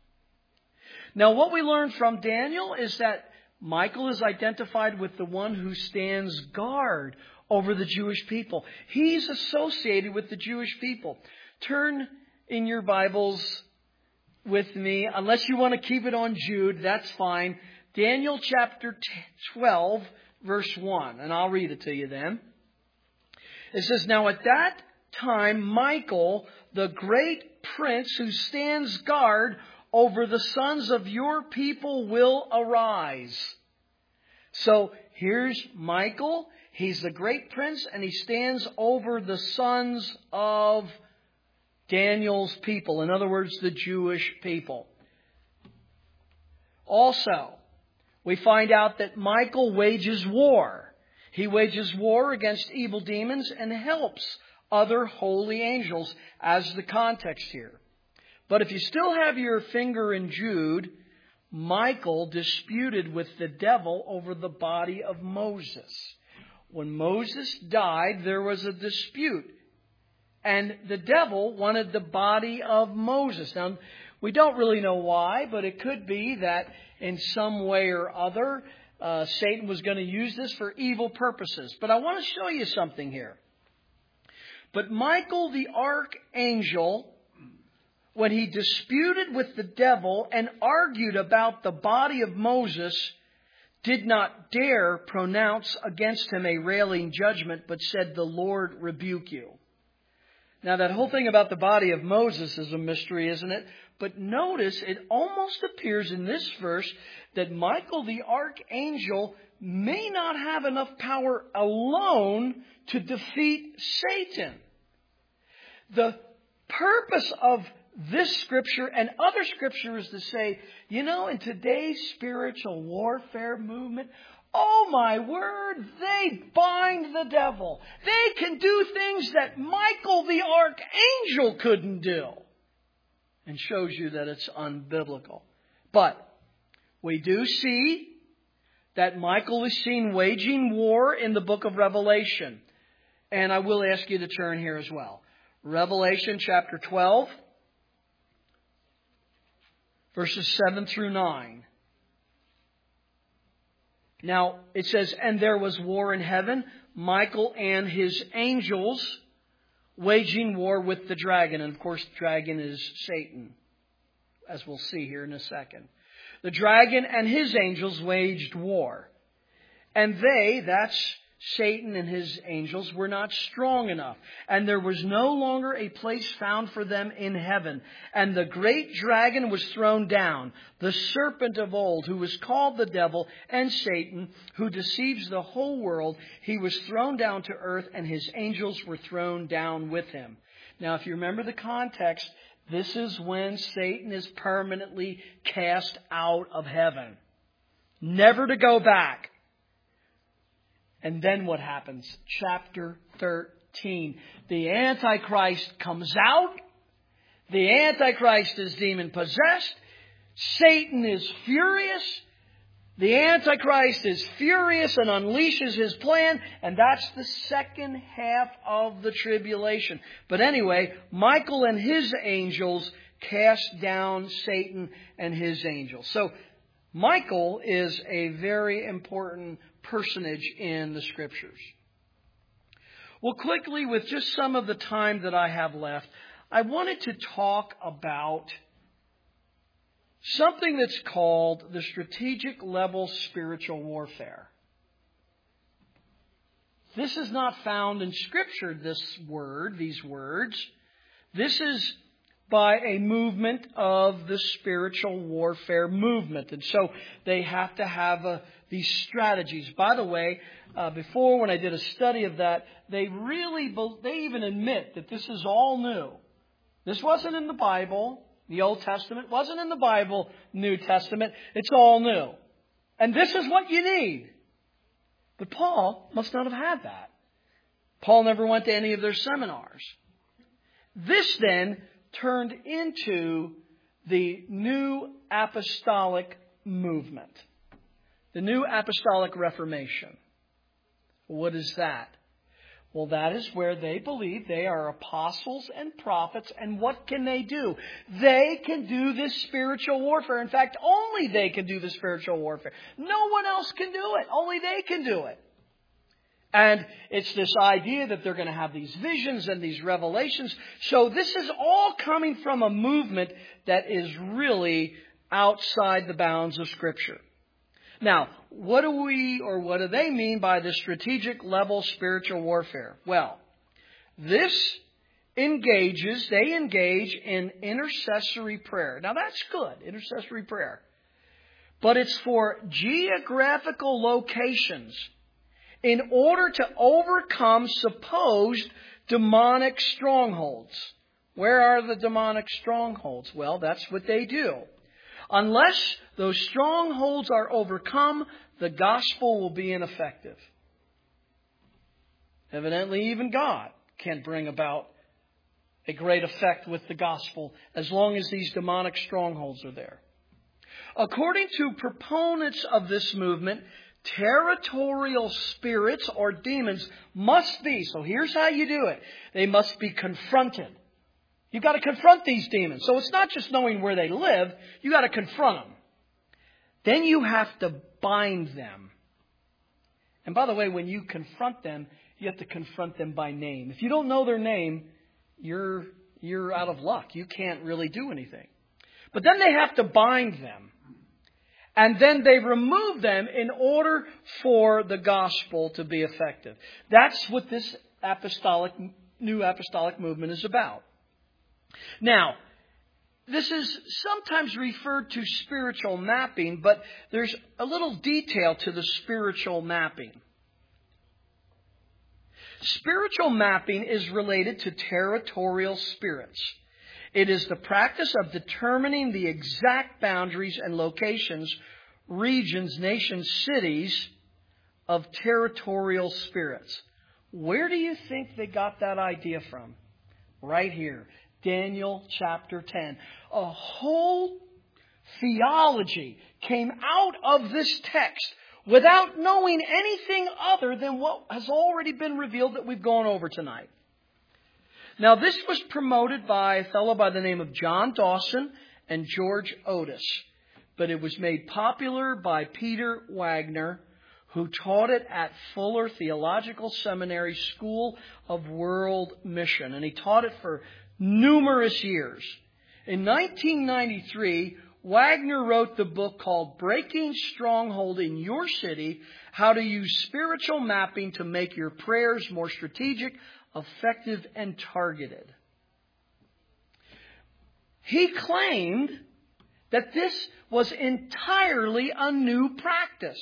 Now what we learn from Daniel is that Michael is identified with the one who stands guard over the Jewish people. He's associated with the Jewish people. Turn in your Bibles with me, unless you want to keep it on Jude, that's fine. Daniel chapter twelve, verse one, and I'll read it to you then. It says, now at that time, Michael, the great prince who stands guard over the sons of your people, will arise. So here's Michael. He's the great prince, and he stands over the sons of Daniel's people. In other words, the Jewish people. Also, we find out that Michael wages war. He wages war against evil demons and helps other holy angels, as the context here. But if you still have your finger in Jude, Michael disputed with the devil over the body of Moses. When Moses died, there was a dispute. And the devil wanted the body of Moses. Now, we don't really know why, but it could be that in some way or other, uh, Satan was going to use this for evil purposes. But I want to show you something here. But Michael the archangel, when he disputed with the devil and argued about the body of Moses, did not dare pronounce against him a railing judgment, but said, the Lord rebuke you. Now, that whole thing about the body of Moses is a mystery, isn't it? But notice it almost appears in this verse that Michael the archangel may not have enough power alone to defeat Satan. The purpose of this scripture and other scripture is to say, you know, in today's spiritual warfare movement, oh my word, they bind the devil. They can do things that Michael the archangel couldn't do. And shows you that it's unbiblical. But we do see that Michael is seen waging war in the book of Revelation. And I will ask you to turn here as well. Revelation chapter twelve, verses seven through nine. Now, it says, and there was war in heaven, Michael and his angels waging war with the dragon. And of course, the dragon is Satan, as we'll see here in a second. The dragon and his angels waged war. And they, that's Satan and his angels, were not strong enough. And there was no longer a place found for them in heaven. And the great dragon was thrown down, the serpent of old, who was called the devil and Satan, who deceives the whole world. He was thrown down to earth, and his angels were thrown down with him. Now, if you remember the context, this is when Satan is permanently cast out of heaven, never to go back. And then what happens? Chapter thirteen. The Antichrist comes out. The Antichrist is demon-possessed. Satan is furious. The Antichrist is furious and unleashes his plan. And that's the second half of the tribulation. But anyway, Michael and his angels cast down Satan and his angels. So Michael is a very important personage in the Scriptures. Well, quickly, with just some of the time that I have left, I wanted to talk about something that's called the strategic level spiritual warfare. This is not found in Scripture, this word, these words. This is by a movement of the spiritual warfare movement. And so they have to have a, these strategies. By the way, uh, before when I did a study of that, they really, they even admit that this is all new. This wasn't in the Bible. The Old Testament wasn't in the Bible, New Testament. It's all new. And this is what you need. But Paul must not have had that. Paul never went to any of their seminars. This then turned into the New Apostolic Movement. The New Apostolic Reformation. What is that? Well, that is where they believe they are apostles and prophets. And what can they do? They can do this spiritual warfare. In fact, only they can do the spiritual warfare. No one else can do it. Only they can do it. And it's this idea that they're going to have these visions and these revelations. So this is all coming from a movement that is really outside the bounds of Scripture. Now, what do we or what do they mean by the strategic level spiritual warfare? Well, this engages, they engage in intercessory prayer. Now that's good, intercessory prayer. But it's for geographical locations in order to overcome supposed demonic strongholds. Where are the demonic strongholds? Well, that's what they do. Unless those strongholds are overcome, the gospel will be ineffective. Evidently, even God can bring about a great effect with the gospel as long as these demonic strongholds are there. According to proponents of this movement, territorial spirits or demons must be, so here's how you do it, they must be confronted. You've got to confront these demons. So it's not just knowing where they live. You've got to confront them. Then you have to bind them. And by the way, when you confront them, you have to confront them by name. If you don't know their name, you're, you're out of luck. You can't really do anything. But then they have to bind them. And then they remove them in order for the gospel to be effective. That's what this apostolic, new apostolic movement is about. Now, this is sometimes referred to spiritual mapping, but there's a little detail to the spiritual mapping. Spiritual mapping is related to territorial spirits. It is the practice of determining the exact boundaries and locations, regions, nations, cities of territorial spirits. Where do you think they got that idea from? Right here. Daniel chapter ten. A whole theology came out of this text without knowing anything other than what has already been revealed that we've gone over tonight. Now, this was promoted by a fellow by the name of John Dawson and George Otis. But it was made popular by Peter Wagner, who taught it at Fuller Theological Seminary School of World Mission. And he taught it for numerous years. In nineteen ninety-three, Wagner wrote the book called Breaking Stronghold in Your City, How to Use Spiritual Mapping to Make Your Prayers More Strategic, Effective, and Targeted. He claimed that this was entirely a new practice.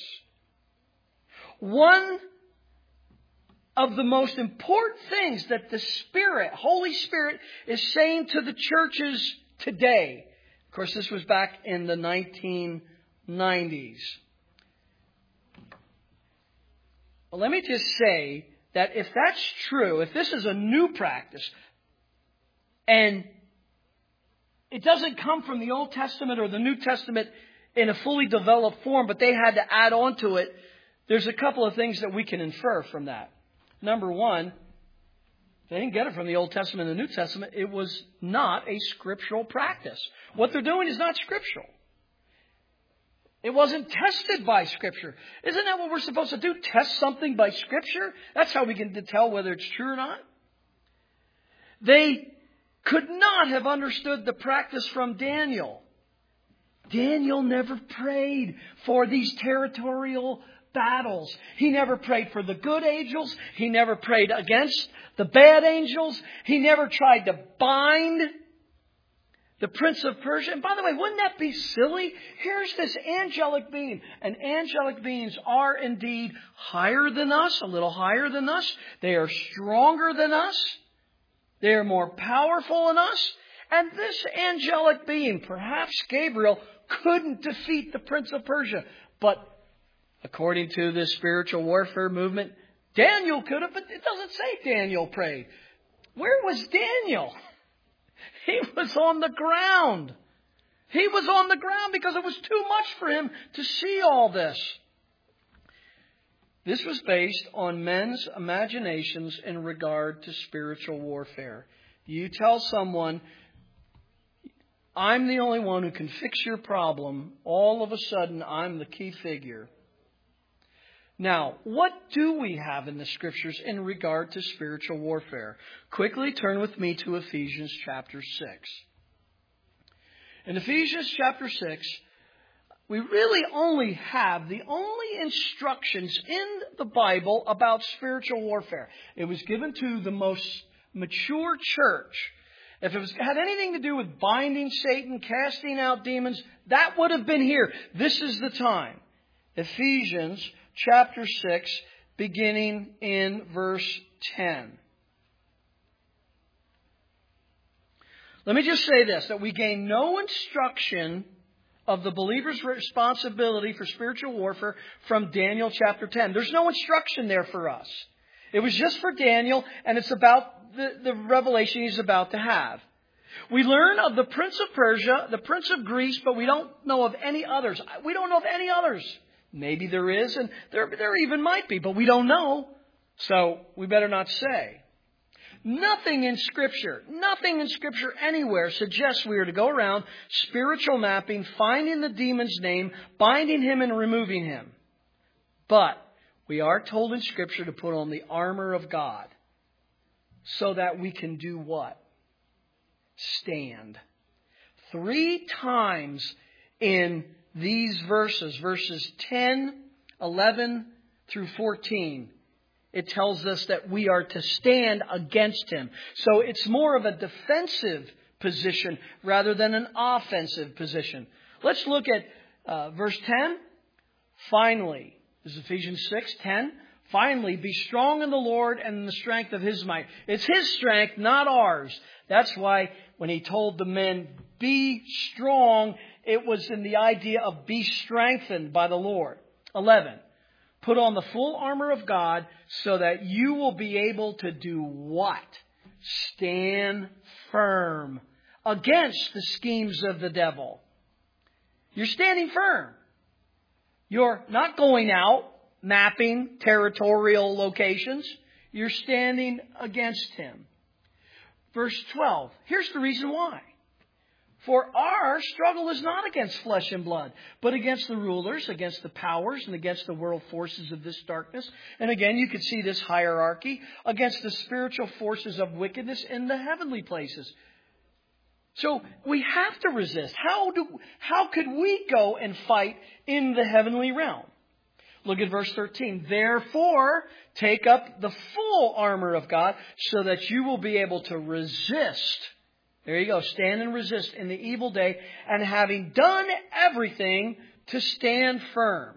One of the most important things that the Spirit, Holy Spirit, is saying to the churches today. Of course, this was back in the nineteen nineties. Well, let me just say that if that's true, if this is a new practice, and it doesn't come from the Old Testament or the New Testament in a fully developed form, but they had to add on to it, there's a couple of things that we can infer from that. Number one, they didn't get it from the Old Testament and the New Testament. It was not a scriptural practice. What they're doing is not scriptural. It wasn't tested by Scripture. Isn't that what we're supposed to do? Test something by Scripture? That's how we can tell whether it's true or not. They could not have understood the practice from Daniel. Daniel never prayed for these territorial battles. He never prayed for the good angels. He never prayed against the bad angels. He never tried to bind the Prince of Persia. And by the way, wouldn't that be silly? Here's this angelic being. And angelic beings are indeed higher than us, a little higher than us. They are stronger than us. They are more powerful than us. And this angelic being, perhaps Gabriel, couldn't defeat the Prince of Persia. But according to this spiritual warfare movement, Daniel could have, but it doesn't say Daniel prayed. Where was Daniel? He was on the ground. He was on the ground because it was too much for him to see all this. This was based on men's imaginations in regard to spiritual warfare. You tell someone, I'm the only one who can fix your problem. All of a sudden, I'm the key figure. Now, what do we have in the Scriptures in regard to spiritual warfare? Quickly turn with me to Ephesians chapter six. In Ephesians chapter six, we really only have the only instructions in the Bible about spiritual warfare. It was given to the most mature church. If it was, had anything to do with binding Satan, casting out demons, that would have been here. This is the time. Ephesians chapter six, beginning in verse ten. Let me just say this, that we gain no instruction of the believer's responsibility for spiritual warfare from Daniel chapter ten. There's no instruction there for us. It was just for Daniel, and it's about the, the revelation he's about to have. We learn of the Prince of Persia, the Prince of Greece, but we don't know of any others. We don't know of any others. Maybe there is, and there, there even might be, but we don't know. So we better not say. Nothing in Scripture, nothing in Scripture anywhere suggests we are to go around spiritual mapping, finding the demon's name, binding him and removing him. But we are told in Scripture to put on the armor of God so that we can do what? Stand. Three times in these verses, verses ten, eleven through fourteen, it tells us that we are to stand against him. So it's more of a defensive position rather than an offensive position. Let's look at uh, verse ten. Finally, this is Ephesians six, ten. Finally, be strong in the Lord and in the strength of His might. It's His strength, not ours. That's why when He told the men, be strong, it was in the idea of be strengthened by the Lord. eleven. Put on the full armor of God so that you will be able to do what? Stand firm against the schemes of the devil. You're standing firm. You're not going out, mapping territorial locations. You're standing against him. Verse twelve. Here's the reason why. For our struggle is not against flesh and blood, but against the rulers, against the powers, and against the world forces of this darkness. And again, you can see this hierarchy, against the spiritual forces of wickedness in the heavenly places. So we have to resist. How do, how could we go and fight in the heavenly realm? Look at verse thirteen. Therefore, take up the full armor of God so that you will be able to resist. There you go. Stand and resist in the evil day, and having done everything, to stand firm.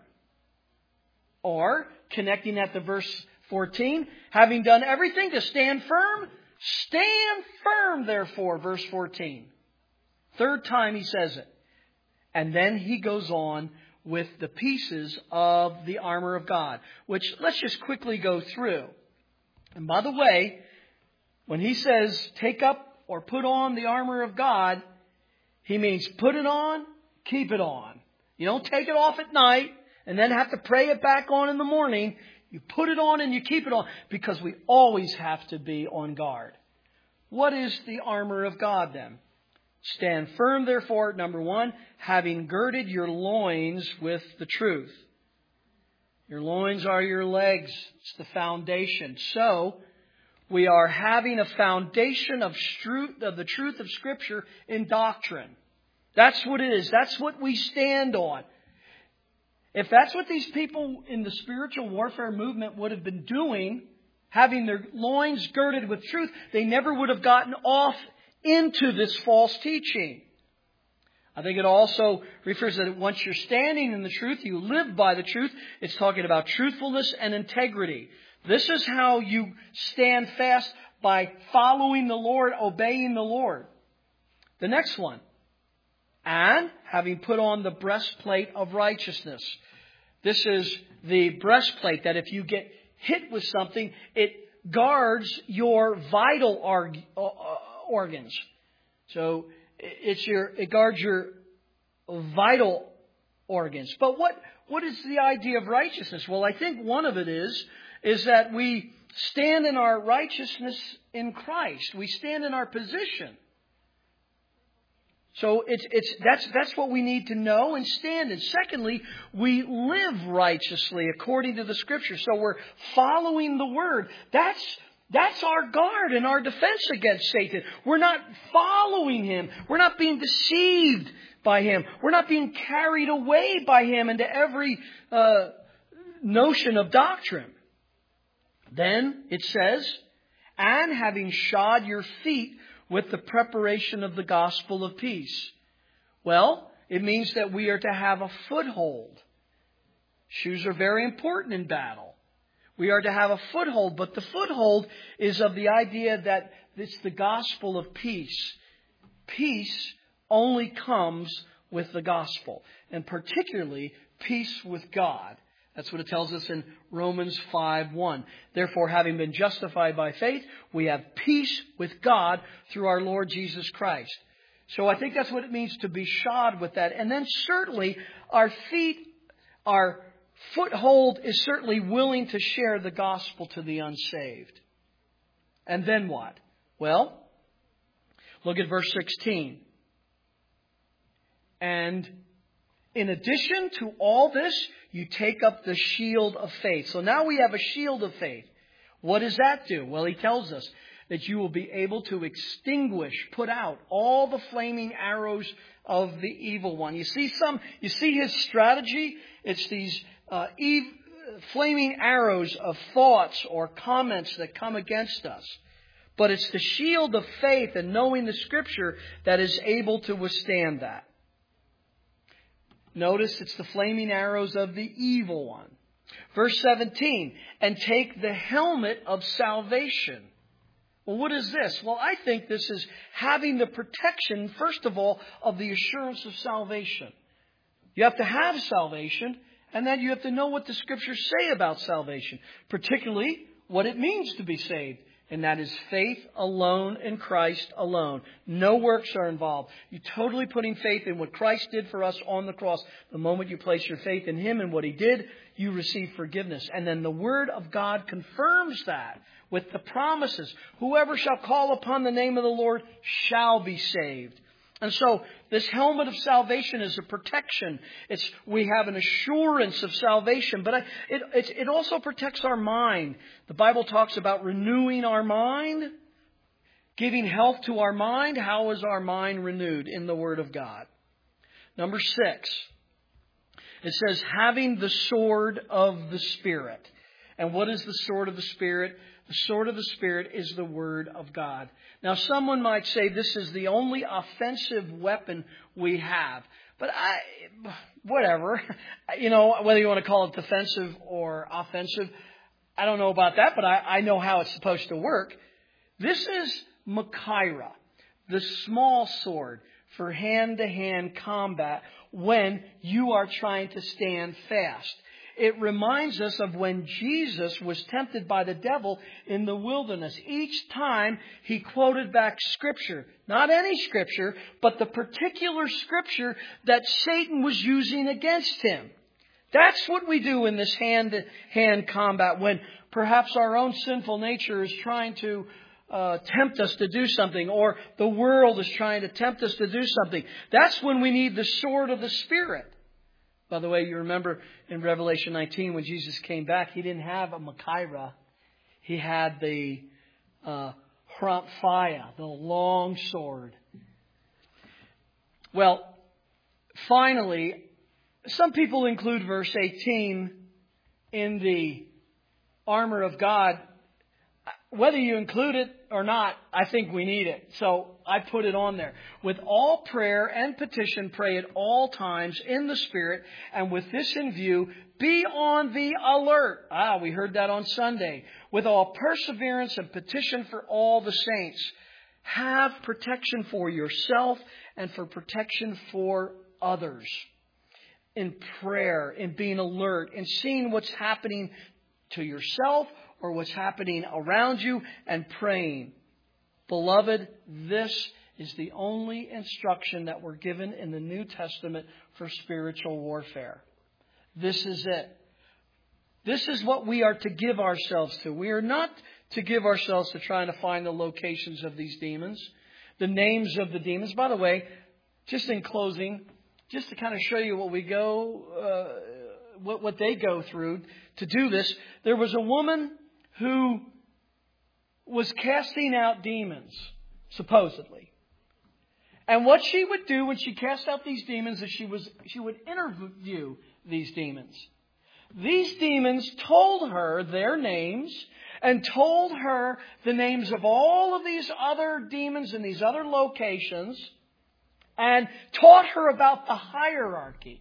Or, connecting that to verse fourteen, having done everything to stand firm, stand firm, therefore, verse fourteen. Third time he says it. And then he goes on with the pieces of the armor of God, which let's just quickly go through. And by the way, when he says take up or put on the armor of God, he means put it on, keep it on. You don't take it off at night and then have to pray it back on in the morning. You put it on and you keep it on, because we always have to be on guard. What is the armor of God then? Stand firm, therefore, number one, having girded your loins with the truth. Your loins are your legs. It's the foundation. So, we are having a foundation of truth, of the truth of Scripture in doctrine. That's what it is. That's what we stand on. If that's what these people in the spiritual warfare movement would have been doing, having their loins girded with truth, they never would have gotten off into this false teaching. I think it also refers to that once you're standing in the truth, you live by the truth. It's talking about truthfulness and integrity. This is how you stand fast, by following the Lord, obeying the Lord. The next one. And having put on the breastplate of righteousness. This is the breastplate that if you get hit with something, it guards your vital org- uh, organs. So it's your it guards your vital organs. But what what is the idea of righteousness? Well, I think one of it is is that we stand in our righteousness in Christ. We stand in our position. So it's it's that's that's what we need to know and stand in. Secondly, we live righteously according to the Scripture. So we're following the Word. That's that's our guard and our defense against Satan. We're not following him. We're not being deceived by him. We're not being carried away by him into every uh, notion of doctrine. Then it says, and having shod your feet with the preparation of the gospel of peace. Well, it means that we are to have a foothold. Shoes are very important in battle. We are to have a foothold, but the foothold is of the idea that it's the gospel of peace. Peace only comes with the gospel, and particularly peace with God. That's what it tells us in Romans five one. Therefore, having been justified by faith, we have peace with God through our Lord Jesus Christ. So I think that's what it means to be shod with that. And then certainly our feet, our foothold is certainly willing to share the gospel to the unsaved. And then what? Well, look at verse sixteen. And in addition to all this, you take up the shield of faith. So now we have a shield of faith. What does that do? Well, he tells us that you will be able to extinguish, put out all the flaming arrows of the evil one. You see some, you see his strategy? It's these uh, ev- flaming arrows of thoughts or comments that come against us. But it's the shield of faith and knowing the Scripture that is able to withstand that. Notice it's the flaming arrows of the evil one. Verse seventeen, and take the helmet of salvation. Well, what is this? Well, I think this is having the protection, first of all, of the assurance of salvation. You have to have salvation, and then you have to know what the Scriptures say about salvation, particularly what it means to be saved. And that is faith alone in Christ alone. No works are involved. You're totally putting faith in what Christ did for us on the cross. The moment you place your faith in Him and what He did, you receive forgiveness. And then the Word of God confirms that with the promises. Whoever shall call upon the name of the Lord shall be saved. And so this helmet of salvation is a protection. It's we have an assurance of salvation, but it, it, it also protects our mind. The Bible talks about renewing our mind, giving health to our mind. How is our mind renewed? In the Word of God. Number six, it says having the sword of the Spirit. And what is the sword of the Spirit? The sword of the Spirit is the Word of God. Now, someone might say this is the only offensive weapon we have. But I, whatever. You know, whether you want to call it defensive or offensive, I don't know about that, but I, I know how it's supposed to work. This is Machaira, the small sword. for hand-to-hand combat when you are trying to stand fast. It reminds us of when Jesus was tempted by the devil in the wilderness. Each time he quoted back Scripture. Not any Scripture, but the particular Scripture that Satan was using against him. That's what we do in this hand-to-hand combat when perhaps our own sinful nature is trying to uh, tempt us to do something, or the world is trying to tempt us to do something. That's when we need the sword of the Spirit. By the way, you remember in Revelation nineteen when Jesus came back, He didn't have a Machaira. He had the uh, Hramphiah, the long sword. Well, finally, some people include verse eighteen in the armor of God. Whether you include it or not, I think we need it. So I put it on there. With all prayer and petition, pray at all times in the Spirit, and with this in view, be on the alert. Ah, we heard that on Sunday. With all perseverance and petition for all the saints. Have protection for yourself and for protection for others. In prayer, in being alert, in seeing what's happening to yourself or what's happening around you, and praying. Beloved, this is the only instruction that we're given in the New Testament for spiritual warfare. This is it. This is what we are to give ourselves to. We are not to give ourselves to trying to find the locations of these demons, the names of the demons. By the way, just in closing, just to kind of show you what we go, uh, what, what they go through to do this, there was a woman who was casting out demons, supposedly. And what she would do when she cast out these demons is she was she would interview these demons. These demons told her their names and told her the names of all of these other demons in these other locations and taught her about the hierarchy.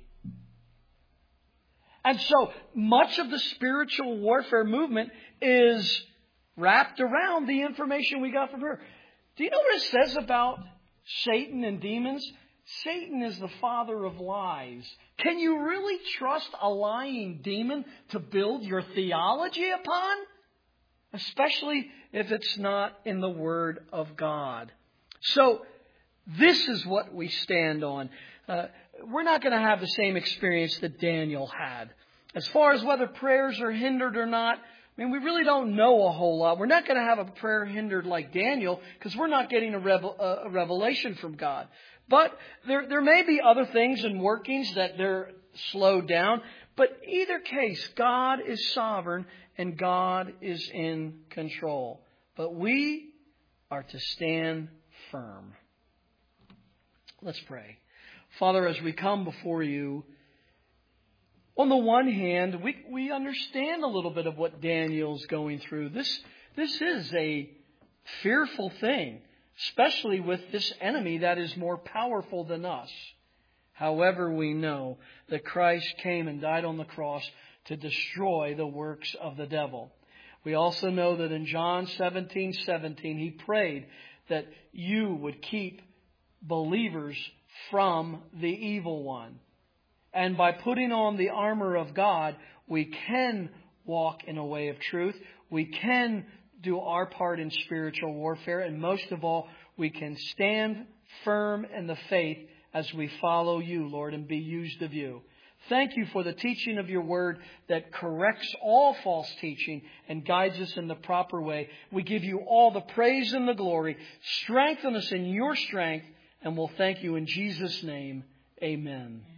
And so much of the spiritual warfare movement is wrapped around the information we got from her. Do you know what it says about Satan and demons? Satan is the father of lies. Can you really trust a lying demon to build your theology upon? Especially if it's not in the Word of God. So this is what we stand on. Uh, we're not going to have the same experience that Daniel had. As far as whether prayers are hindered or not, I mean, we really don't know a whole lot. We're not going to have a prayer hindered like Daniel because we're not getting a, revel, a revelation from God. But there, there may be other things and workings that they're slowed down. But either case, God is sovereign and God is in control. But we are to stand firm. Let's pray. Father, as we come before you, on the one hand, we, we understand a little bit of what Daniel's going through. This, this is a fearful thing, especially with this enemy that is more powerful than us. However, we know that Christ came and died on the cross to destroy the works of the devil. We also know that in John seventeen seventeen, He prayed that you would keep believers from the evil one. And by putting on the armor of God, we can walk in a way of truth. We can do our part in spiritual warfare. And most of all, we can stand firm in the faith as we follow you, Lord, and be used of you. Thank you for the teaching of your word that corrects all false teaching and guides us in the proper way. We give you all the praise and the glory. Strengthen us in your strength, and we'll thank you in Jesus' name. Amen.